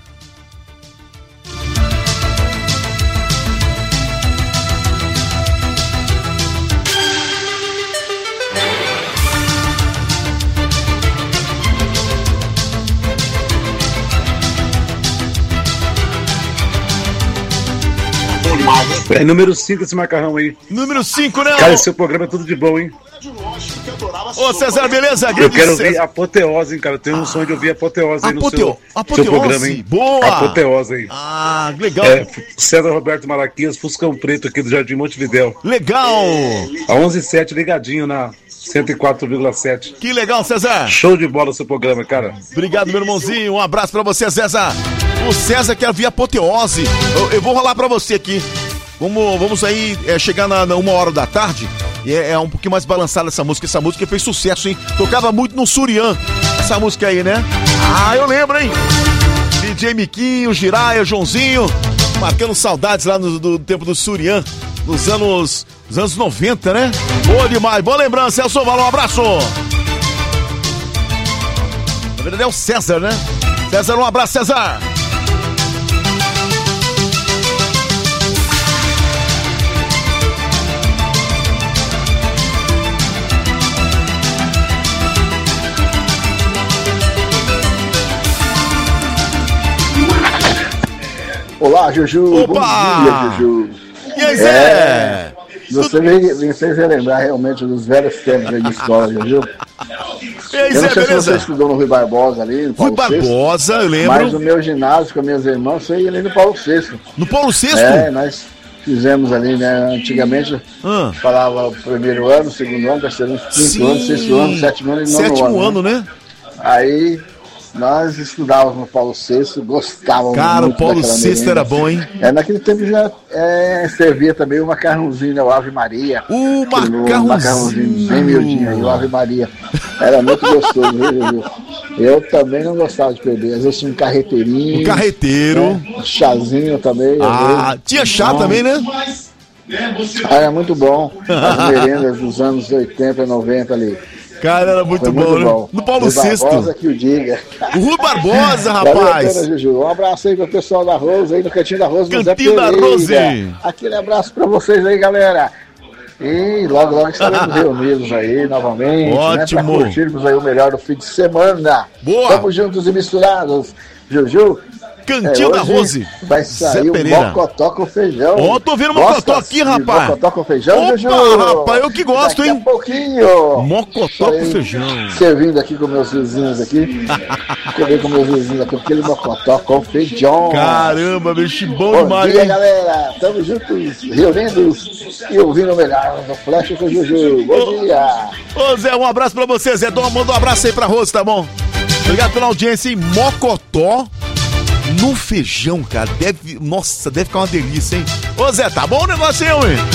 É número cinco esse macarrão aí. Número cinco, né? Cara, seu programa é tudo de bom, hein? Ô, César, beleza? Eu quero ouvir Apoteose, hein, cara. Eu tenho um sonho de ouvir Apoteose aí no seu, Apoteose, seu programa, hein? Boa! Apoteose aí. Ah, legal. É, César Roberto Malaquias, Fuscão Preto aqui do Jardim Montevidéu. Legal! A onze e sete, ligadinho na cento e quatro vírgula sete. Que legal, César. Show de bola o seu programa, cara. Obrigado, meu irmãozinho. Um abraço pra você, César. O César quer vir Apoteose. Eu, eu vou rolar pra você aqui. Vamos, vamos aí é, chegar na, na uma hora da tarde. E é, é um pouquinho mais balançada essa música. Essa música fez sucesso, hein? Tocava muito no Surian. Essa música aí, né? Ah, eu lembro, hein? D J Miquinho, Jiraya, Joãozinho. Marcando saudades lá no do tempo do Surian. Nos anos, nos anos noventa, né? Boa demais. Boa lembrança, Celso. Valeu, um abraço. Na verdade é o César, né? César, um abraço, César. Olá, Juju. Opa! Bom dia, Juju. E aí, Zé? É, você vem, vem se relembrar realmente dos velhos tempos aí de escola, Juju. E aí, eu não Zé, sei beleza? se você estudou no Rui Barbosa ali, no Rui Paulo sexto, Barbosa, eu lembro. Mas o meu ginásio com as minhas irmãs foi ali no Paulo sexto. No Paulo sexto? É, nós fizemos ali, né? Antigamente ah. falava o primeiro ano, segundo ano, terceiro ano, quinto Sim. ano, sexto ano, sétimo ano e nono Sétimo ano. ano, né? Aí nós estudávamos no Paulo sexto, gostávamos Cara, muito o Paulo daquela sexto merenda. era bom, hein? É, naquele tempo já é, servia também o macarrãozinho, né, o Ave Maria. O macarrãozinho. O macarrãozinho bem miudinho aí, o Ave Maria. Era muito gostoso, viu? Eu também não gostava de beber. Às vezes tinha um carreteirinho. Um carreteiro. Né, um chazinho também. Ah, tinha chá bom. também, né? Ah, era muito bom. As merendas dos anos oitenta, noventa ali. Cara, era muito, bom, muito né? bom. No Paulo Rui Sexto. Barbosa que o diga. O Rui Barbosa, Valeu a rapaz. pena, Juju. Um abraço aí pro pessoal da Rose aí no Cantinho da Rose. Cantinho da Rose. Aquele abraço pra vocês aí, galera. E logo, logo estaremos reunidos aí novamente. Ótimo. Né, pra curtirmos aí o melhor do fim de semana. Boa. Tamo juntos e misturados. Juju. Cantinho é, da Rose. Vai sair Zé o mocotó com feijão. Ó, oh, tô vendo mocotó aqui, rapaz. Mocotó com feijão, Opa, Juju. rapaz, eu que gosto, Daqui hein? a pouquinho. Mocotó com feijão. Servindo aqui com meus vizinhos aqui. Comer com meus vizinhos aqui, aquele mocotó com feijão. Caramba, bicho, bom, bom demais, dia, hein? galera. Tamo juntos, reunidos e ouvindo o melhor do Flash com o Juju. Bom ô, dia. Ô, Zé, um abraço pra você, Zé. Manda um abraço aí pra Rose, tá bom? Obrigado pela audiência, hein? Mocotó no feijão, cara. Deve, nossa, deve ficar uma delícia, hein? Ô, Zé, tá bom o negócio aí, hein?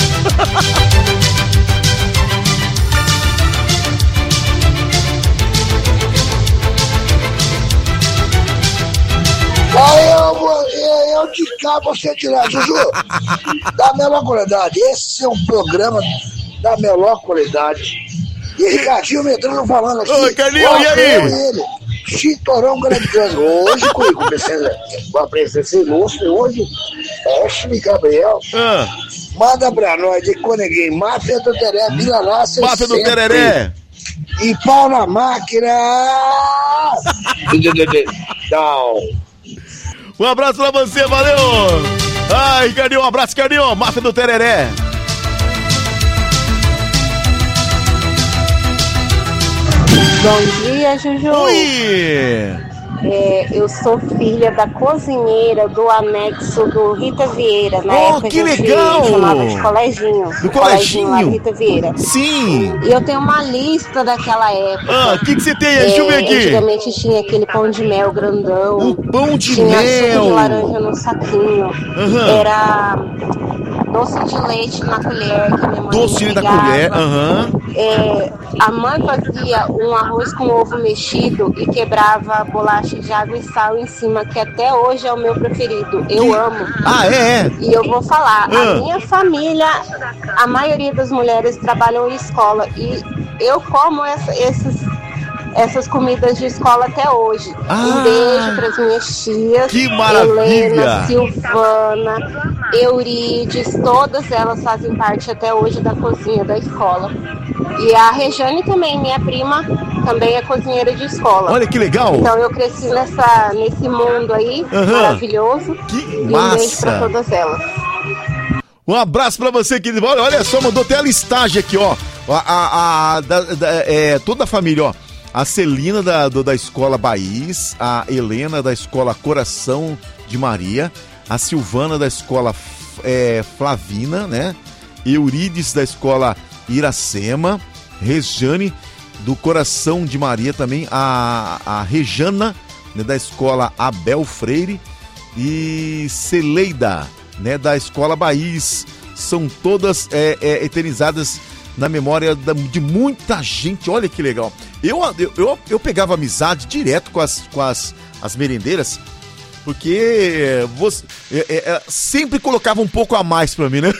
Aí eu, eu de cá, você de lá, Juju. Da melhor qualidade. Esse é um programa da melhor qualidade. E Ricardinho Medrano falando aqui. Ô, Carlinhos, e aí? Ele. Chitorão grandioso. Hoje, comigo, com a presença ilustre, hoje, Ashley Gabriel. Ah. Manda pra nós de Coneguei, Máfia do Tereré, Vila Lácia. Máfia do Tereré. E pau na máquina. Não. Um abraço pra você, valeu! Ai, Ricardinho, um abraço, Ricardinho, Máfia do Tereré. Bom dia, Juju. Oi! É, eu sou filha da cozinheira do anexo do Rita Vieira. Na Oh, época que a gente legal! chamava de coleginho. Do coleginho lá do coleginho? Rita Vieira. Sim! E eu tenho uma lista daquela época. Ah, o que que você tem aí? Deixa eu ver aqui. Antigamente tinha aquele pão de mel grandão. O pão de tinha mel! suco de laranja no saquinho. Aham. Era doce de leite na colher que minha mãe Doce da pegava. colher, aham. É, a mãe fazia um arroz com ovo mexido e quebrava bolacha de água e sal em cima, que até hoje é o meu preferido. Eu amo. Ah, é? é. E eu vou falar, Ah. a minha família, a maioria das mulheres trabalham em escola e eu como essa, esses, essas comidas de escola até hoje. Ah. Um beijo para as minhas tias. Que maravilha. Helena, Silvana, Eurides, todas elas fazem parte até hoje da cozinha da escola. E a Rejane também, minha prima, também é cozinheira de escola. Olha que legal. Então eu cresci nessa, nesse mundo aí, Aham. maravilhoso. Que e um beijo massa. pra todas elas. Um abraço pra você, querido. Olha, olha só, mandou até a listagem aqui, ó. A, a, a- da- da- é, toda a família, ó. A Celina da, do- da Escola Baís, a Helena da Escola Coração de Maria, a Silvana da Escola é, Flavina, né? Eurides da Escola Iracema, Rejane do Coração de Maria também, a, a Rejana, né, da Escola Abel Freire e Celeida, né, da Escola Baís. São todas é, é, eternizadas na memória da- de muita gente. Olha que legal. Eu, eu, eu, eu pegava amizade direto com as, com as, as merendeiras, porque você, é, é, é, sempre colocava um pouco a mais pra mim, né?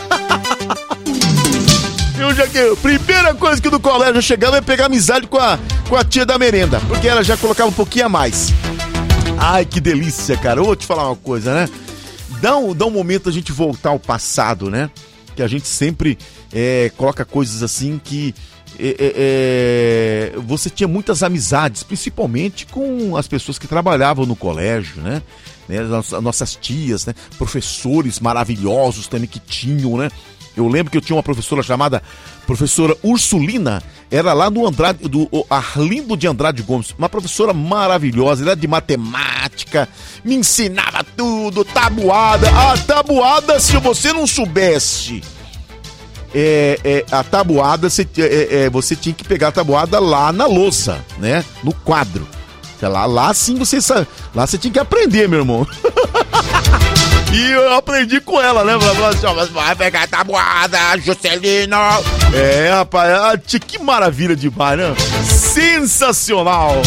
Eu já que a primeira coisa que do colégio eu chegava é pegar amizade com a, com a tia da merenda, porque ela já colocava um pouquinho a mais. Ai, que delícia, cara. Eu vou te falar uma coisa, né? Dá um, dá um momento a gente voltar ao passado, né? Que a gente sempre é, coloca coisas assim que é, é, é, você tinha muitas amizades, principalmente com as pessoas que trabalhavam no colégio, né? Né, as nossas tias, né? Professores maravilhosos também que tinham, né? Eu lembro que eu tinha uma professora chamada professora Ursulina, era lá no Andrade, do Arlindo de Andrade Gomes, uma professora maravilhosa, era de matemática, me ensinava tudo, tabuada. A tabuada, se você não soubesse é, é, a tabuada, você, é, é, você tinha que pegar a tabuada lá na lousa, né? No quadro. Lá, lá sim você sabe, lá você tinha que aprender, meu irmão. E eu aprendi com ela, né? Assim, vai pegar a tabuada, Juscelino. É, rapaz, ah, tia, que maravilha de bar, né? Sensacional.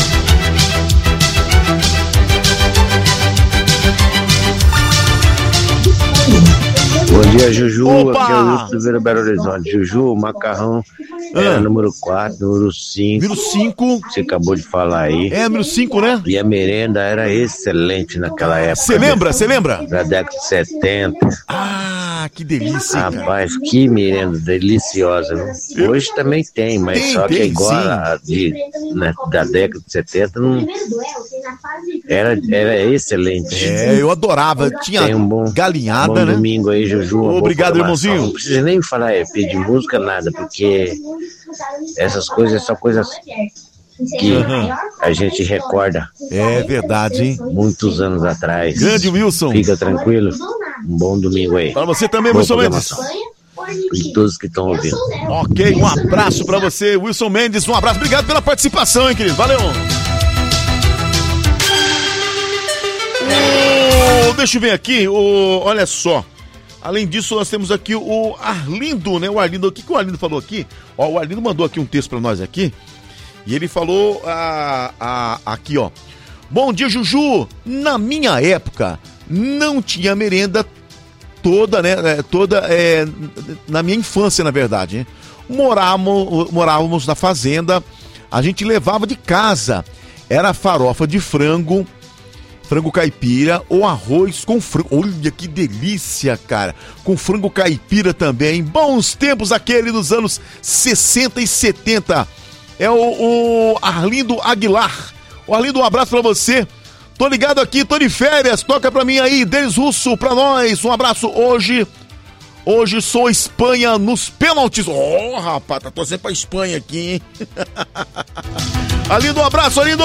Bom dia, Juju. Opa! Aqui é o Wilson do Vila Belo Horizonte. Juju, o macarrão era Ah. número quatro, número cinco. Número cinco. Você acabou de falar aí. É, número cinco, né? E a merenda era excelente naquela época. Você lembra? Você lembra? Da década de setenta. Ah, que delícia, cara. Rapaz, que merenda deliciosa, viu? Hoje também tem, mas Tem, só que tem, igual sim. a de, né, da década de setenta, não, era, era excelente. É, eu adorava. Tinha Tem um bom, galinhada, bom né? domingo aí, Juju. uma boa Obrigado, programação. irmãozinho. Não precisa nem falar, é, pedir música, nada, porque essas coisas são coisas que Uhum. a gente recorda. É verdade, hein? Muitos anos atrás. Grande Wilson. Fica tranquilo. Um bom domingo aí. Para você também, Boa Wilson Mendes. programação. E todos que estão ouvindo. Ok, um abraço pra você, Wilson Mendes. Um abraço, obrigado pela participação, hein, querido. Valeu. Oh, deixa eu ver aqui, oh, olha só. Além disso, nós temos aqui o Arlindo, né? O Arlindo, o que, que o Arlindo falou aqui? Ó, o Arlindo mandou aqui um texto pra nós aqui. E ele falou ah, ah, aqui, ó. Bom dia, Juju. Na minha época, não tinha merenda toda, né? é, Toda é, na minha infância, na verdade. Hein? Morávamos, morávamos na fazenda, a gente levava de casa. Era farofa de frango, frango caipira ou arroz com frango. Olha que delícia, cara. Com frango caipira também. Bons tempos aquele dos anos sessenta e setenta. É o, o Arlindo Aguilar. O Arlindo, um abraço pra você. Tô ligado aqui, tô de férias. Toca pra mim aí, Denis Russo, pra nós. Um abraço hoje. Hoje sou Espanha nos pênaltis. Oh, rapaz, tá torcendo pra Espanha aqui, hein? Arlindo, um abraço, Arlindo.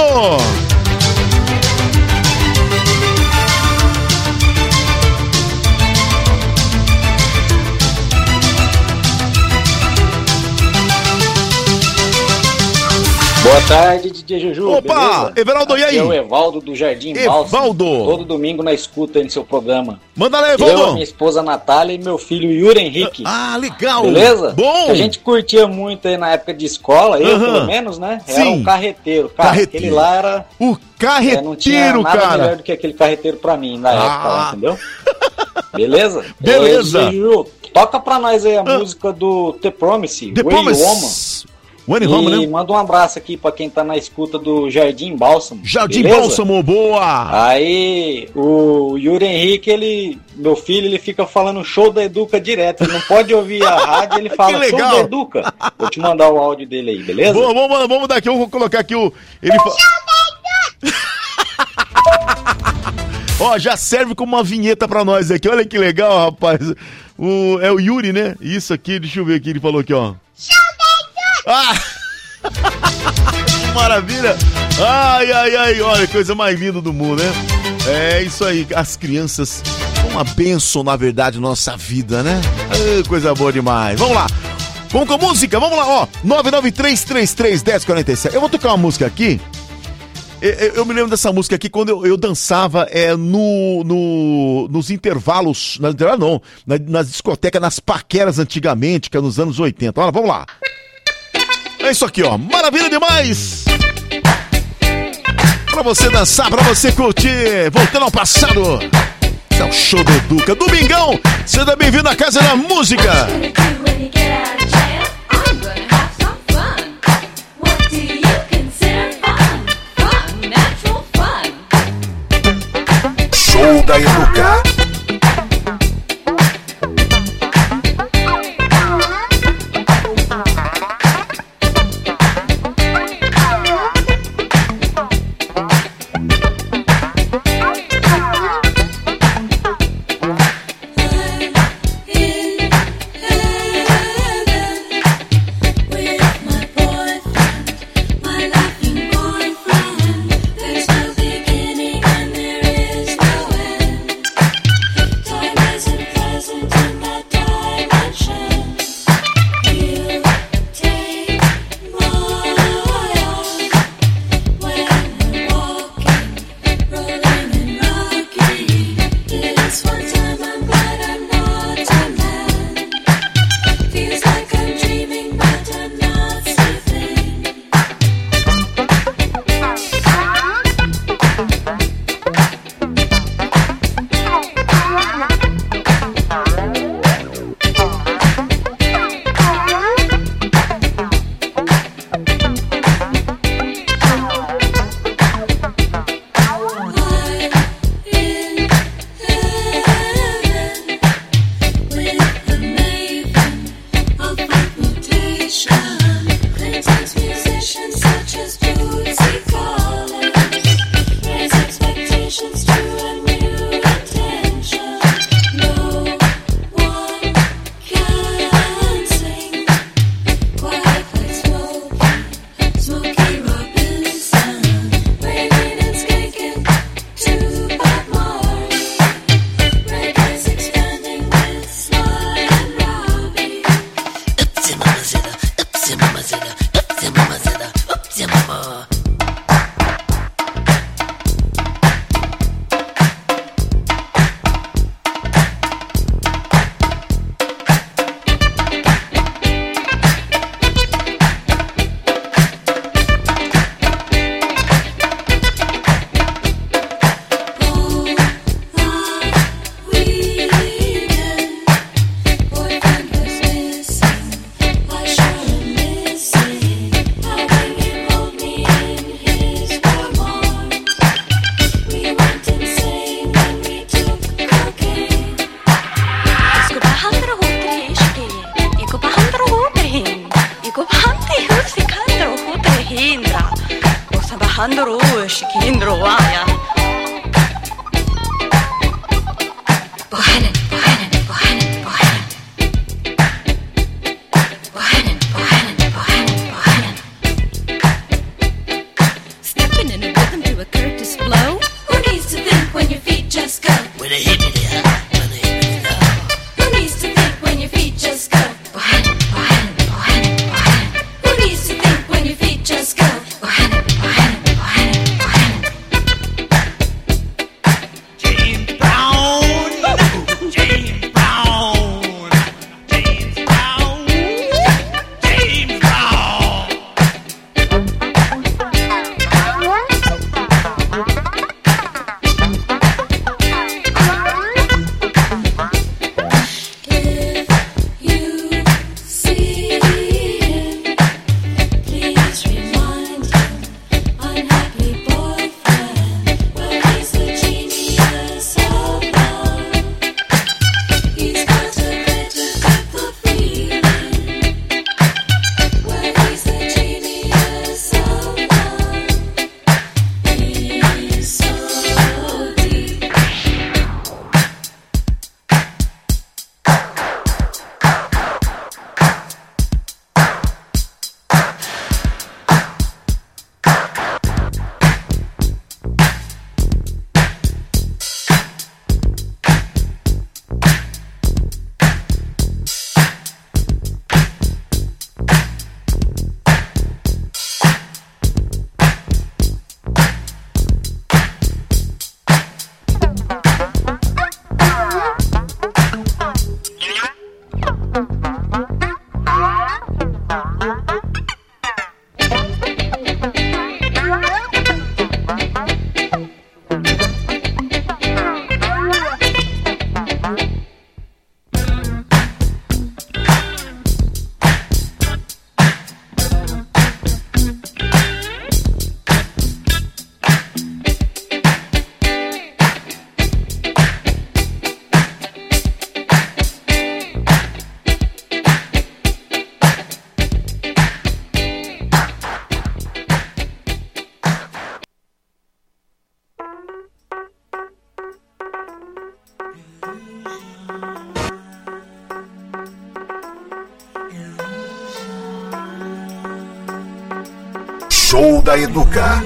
Boa tarde, D J Juju. Opa, beleza? Everaldo, e aí? Aqui é o Evaldo do Jardim Evaldo. Bálsamo. Todo domingo na escuta aí no seu programa. Manda lá, Eu, Evaldo. minha esposa Natália e meu filho Yuri Henrique. Ah, legal. Beleza? Bom. Que a gente curtia muito aí na época de escola, eu Aham. pelo menos, né? Era Sim. um carreteiro. Cara, Carreteiro. aquele lá era... O É, não tinha carreteiro, nada cara. melhor do que aquele carreteiro pra mim na época, Ah. lá, entendeu? Beleza? Beleza. É, D J Juju, toca pra nós aí a música do The Promise, The Way Promise. Woman. One E Home, né? manda um abraço aqui pra quem tá na escuta do Jardim Bálsamo. Jardim beleza? Bálsamo, boa. Aí o Yuri Henrique, ele, meu filho, ele fica falando show da Educa direto. Ele não pode ouvir a rádio, ele fala Que show legal. da Educa. Vou te mandar o áudio dele aí, beleza? Boa, vamos, vamos dar aqui, eu vou colocar aqui o... Ele fa... Ó, já serve como uma vinheta pra nós aqui. Olha que legal, rapaz. O, é o Yuri, né? Isso aqui, deixa eu ver aqui, ele falou aqui, ó. Ah! Que maravilha! Ai, ai, ai, olha, coisa mais linda do mundo, né? É isso aí, as crianças são uma bênção, na verdade, na nossa vida, né? Ah, coisa boa demais. Vamos lá, vamos com a música, vamos lá, ó. nove nove três três três, um zero quatro sete. Eu vou tocar uma música aqui. Eu, eu- eu me lembro dessa música aqui quando eu, eu dançava é, no, no- nos intervalos, na, não, na, nas discotecas, nas paqueras antigamente, que é nos anos oitenta. Olha, vamos lá. É isso aqui, ó. Maravilha demais! Pra você dançar, pra você curtir. Voltando ao passado. Esse é o show do Educa. Domingão, seja bem-vindo à Casa da Música. Show da Educa. 안 들어오고 시키긴 들어와야. 뭐하는 뭐하는 뭐하는 뭐하는 뭐하는 뭐하는 뭐하는 뭐하는. Stepping in a rhythm to a Curtis blow. Who needs to think when your feet just go? With a hippity hop, with a hippity hop. Who needs to think when your feet just go? 뭐하는 뭐하는 뭐하는 뭐하는. Who needs to think when your feet just go? 뭐하는 뭐하는 뭐하는 뭐하는. James Brown, James Brown, James Brown, James Brown. If you see him, please remind him, unhappy boyfriend, well he's the genius of love. He's got a better depth of feeling. Well he's the genius of love. He's so deep. Show da Educa.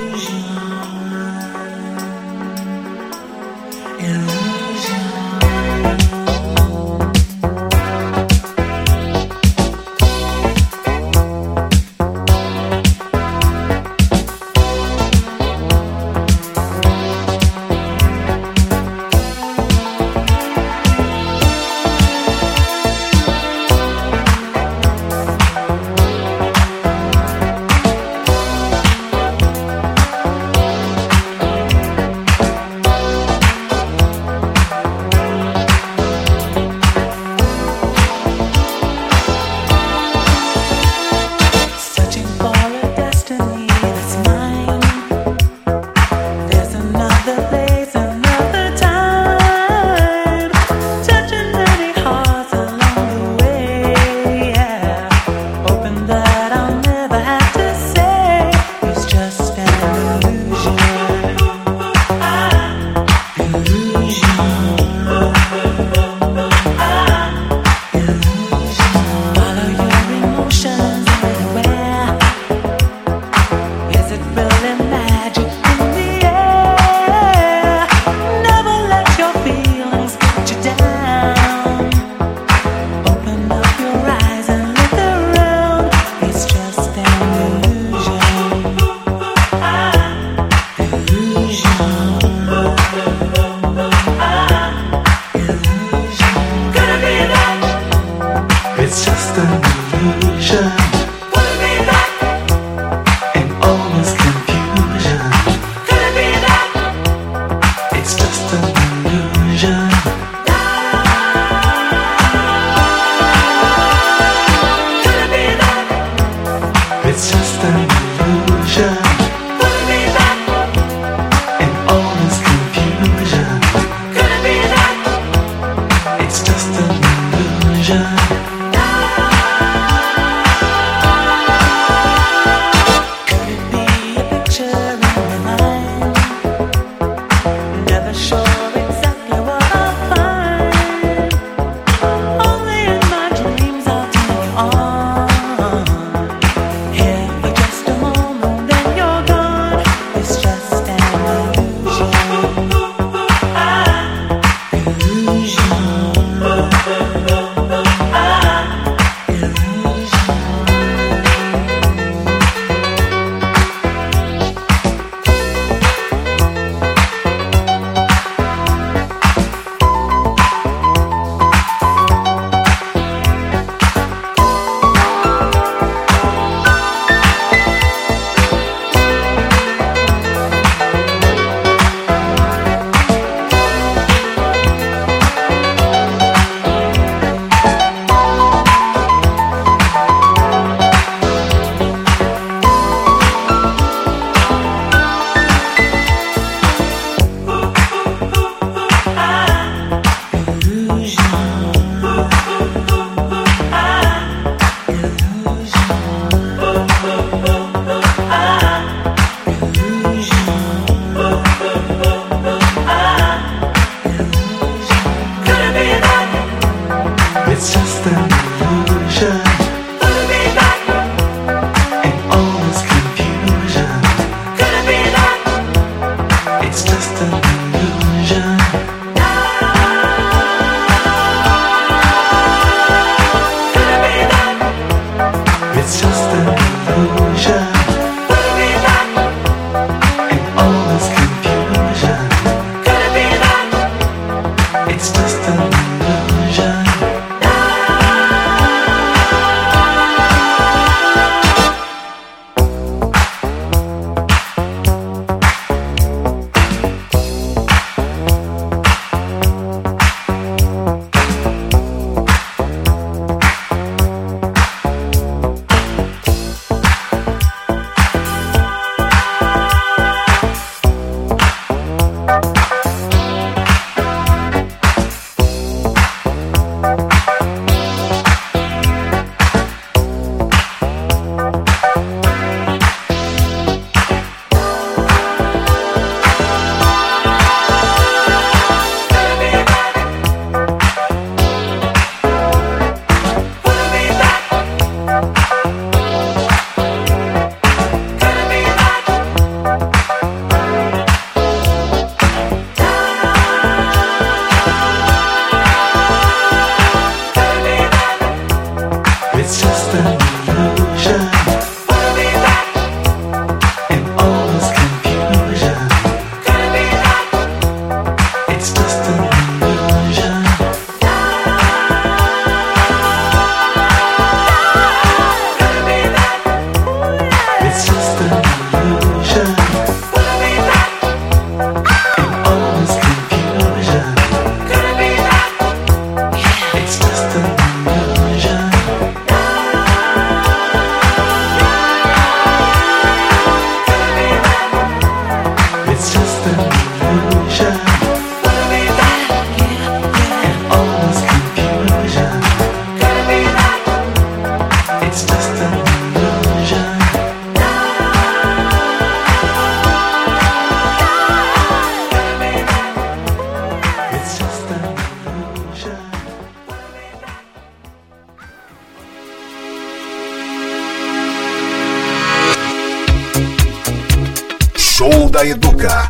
Show da Educa.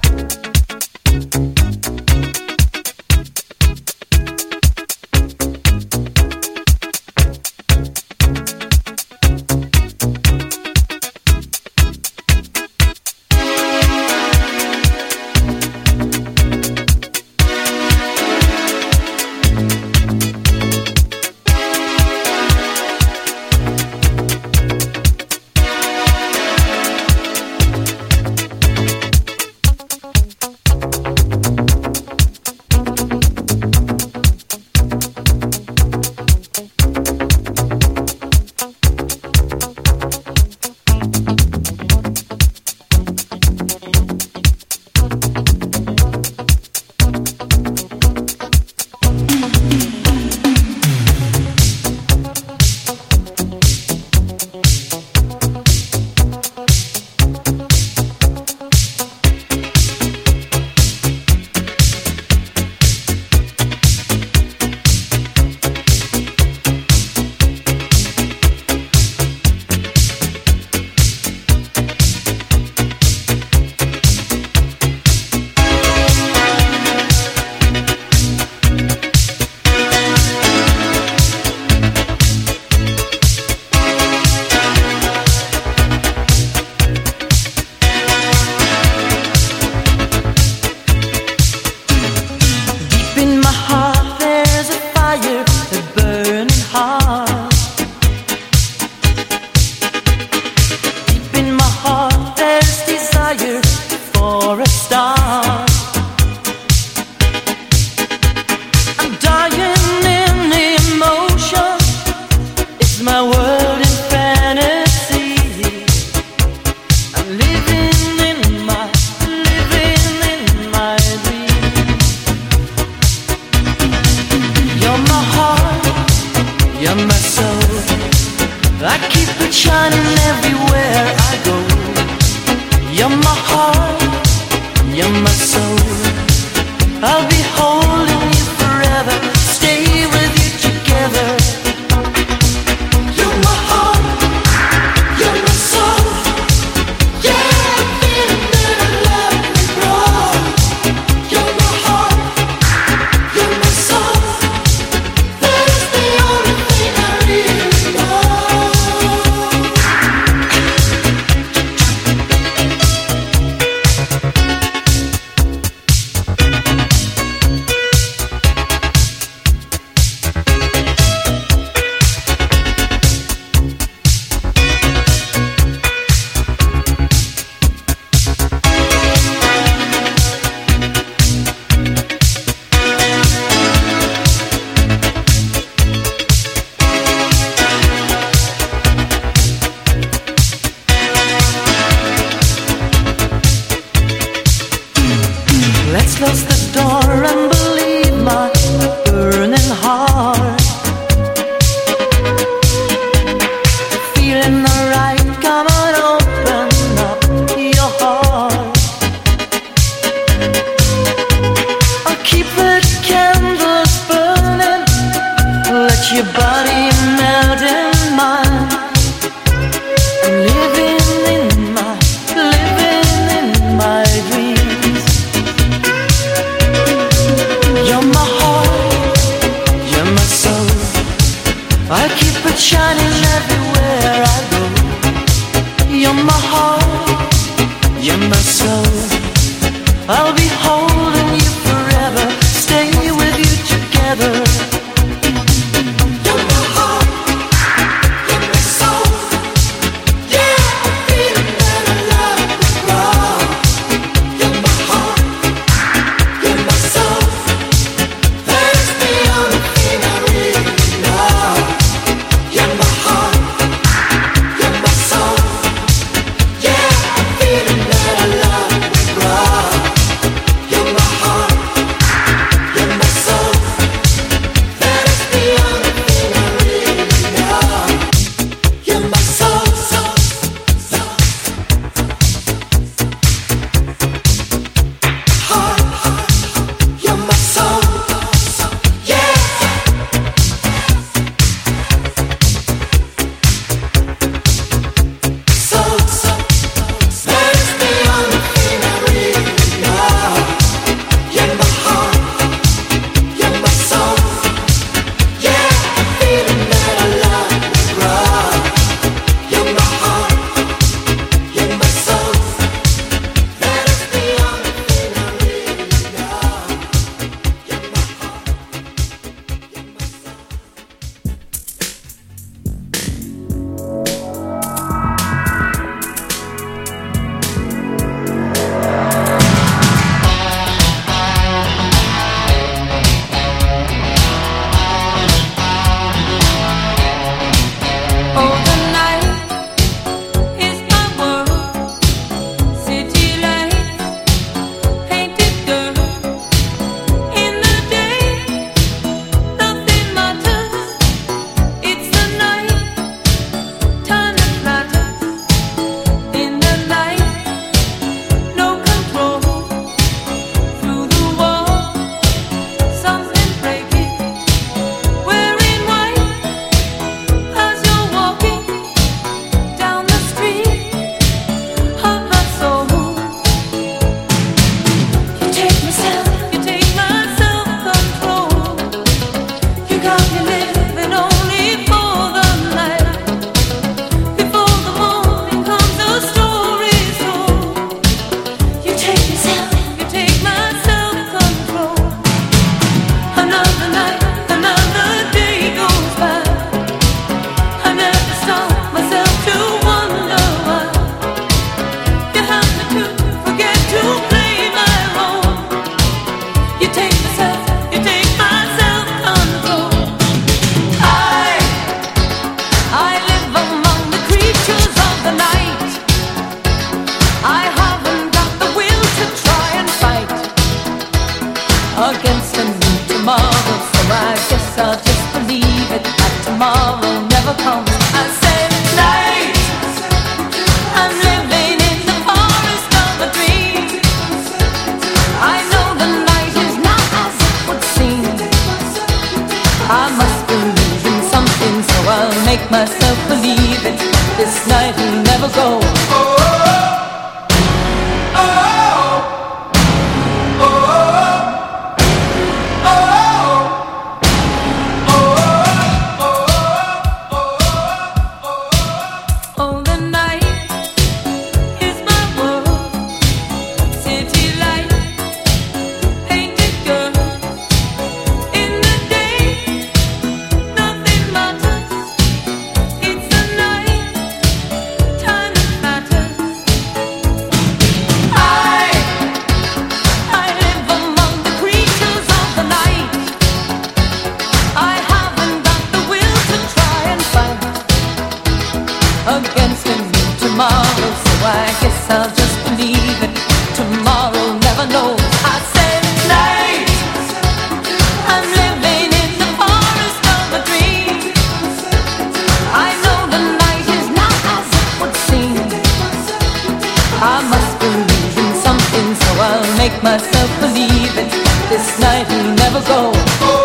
guess I'll just believe it. Tomorrow never knows. I said night. I'm living in the forest of a dream. I know the night is not as it would seem. I must believe in something, so I'll make myself believe it. This night will never go.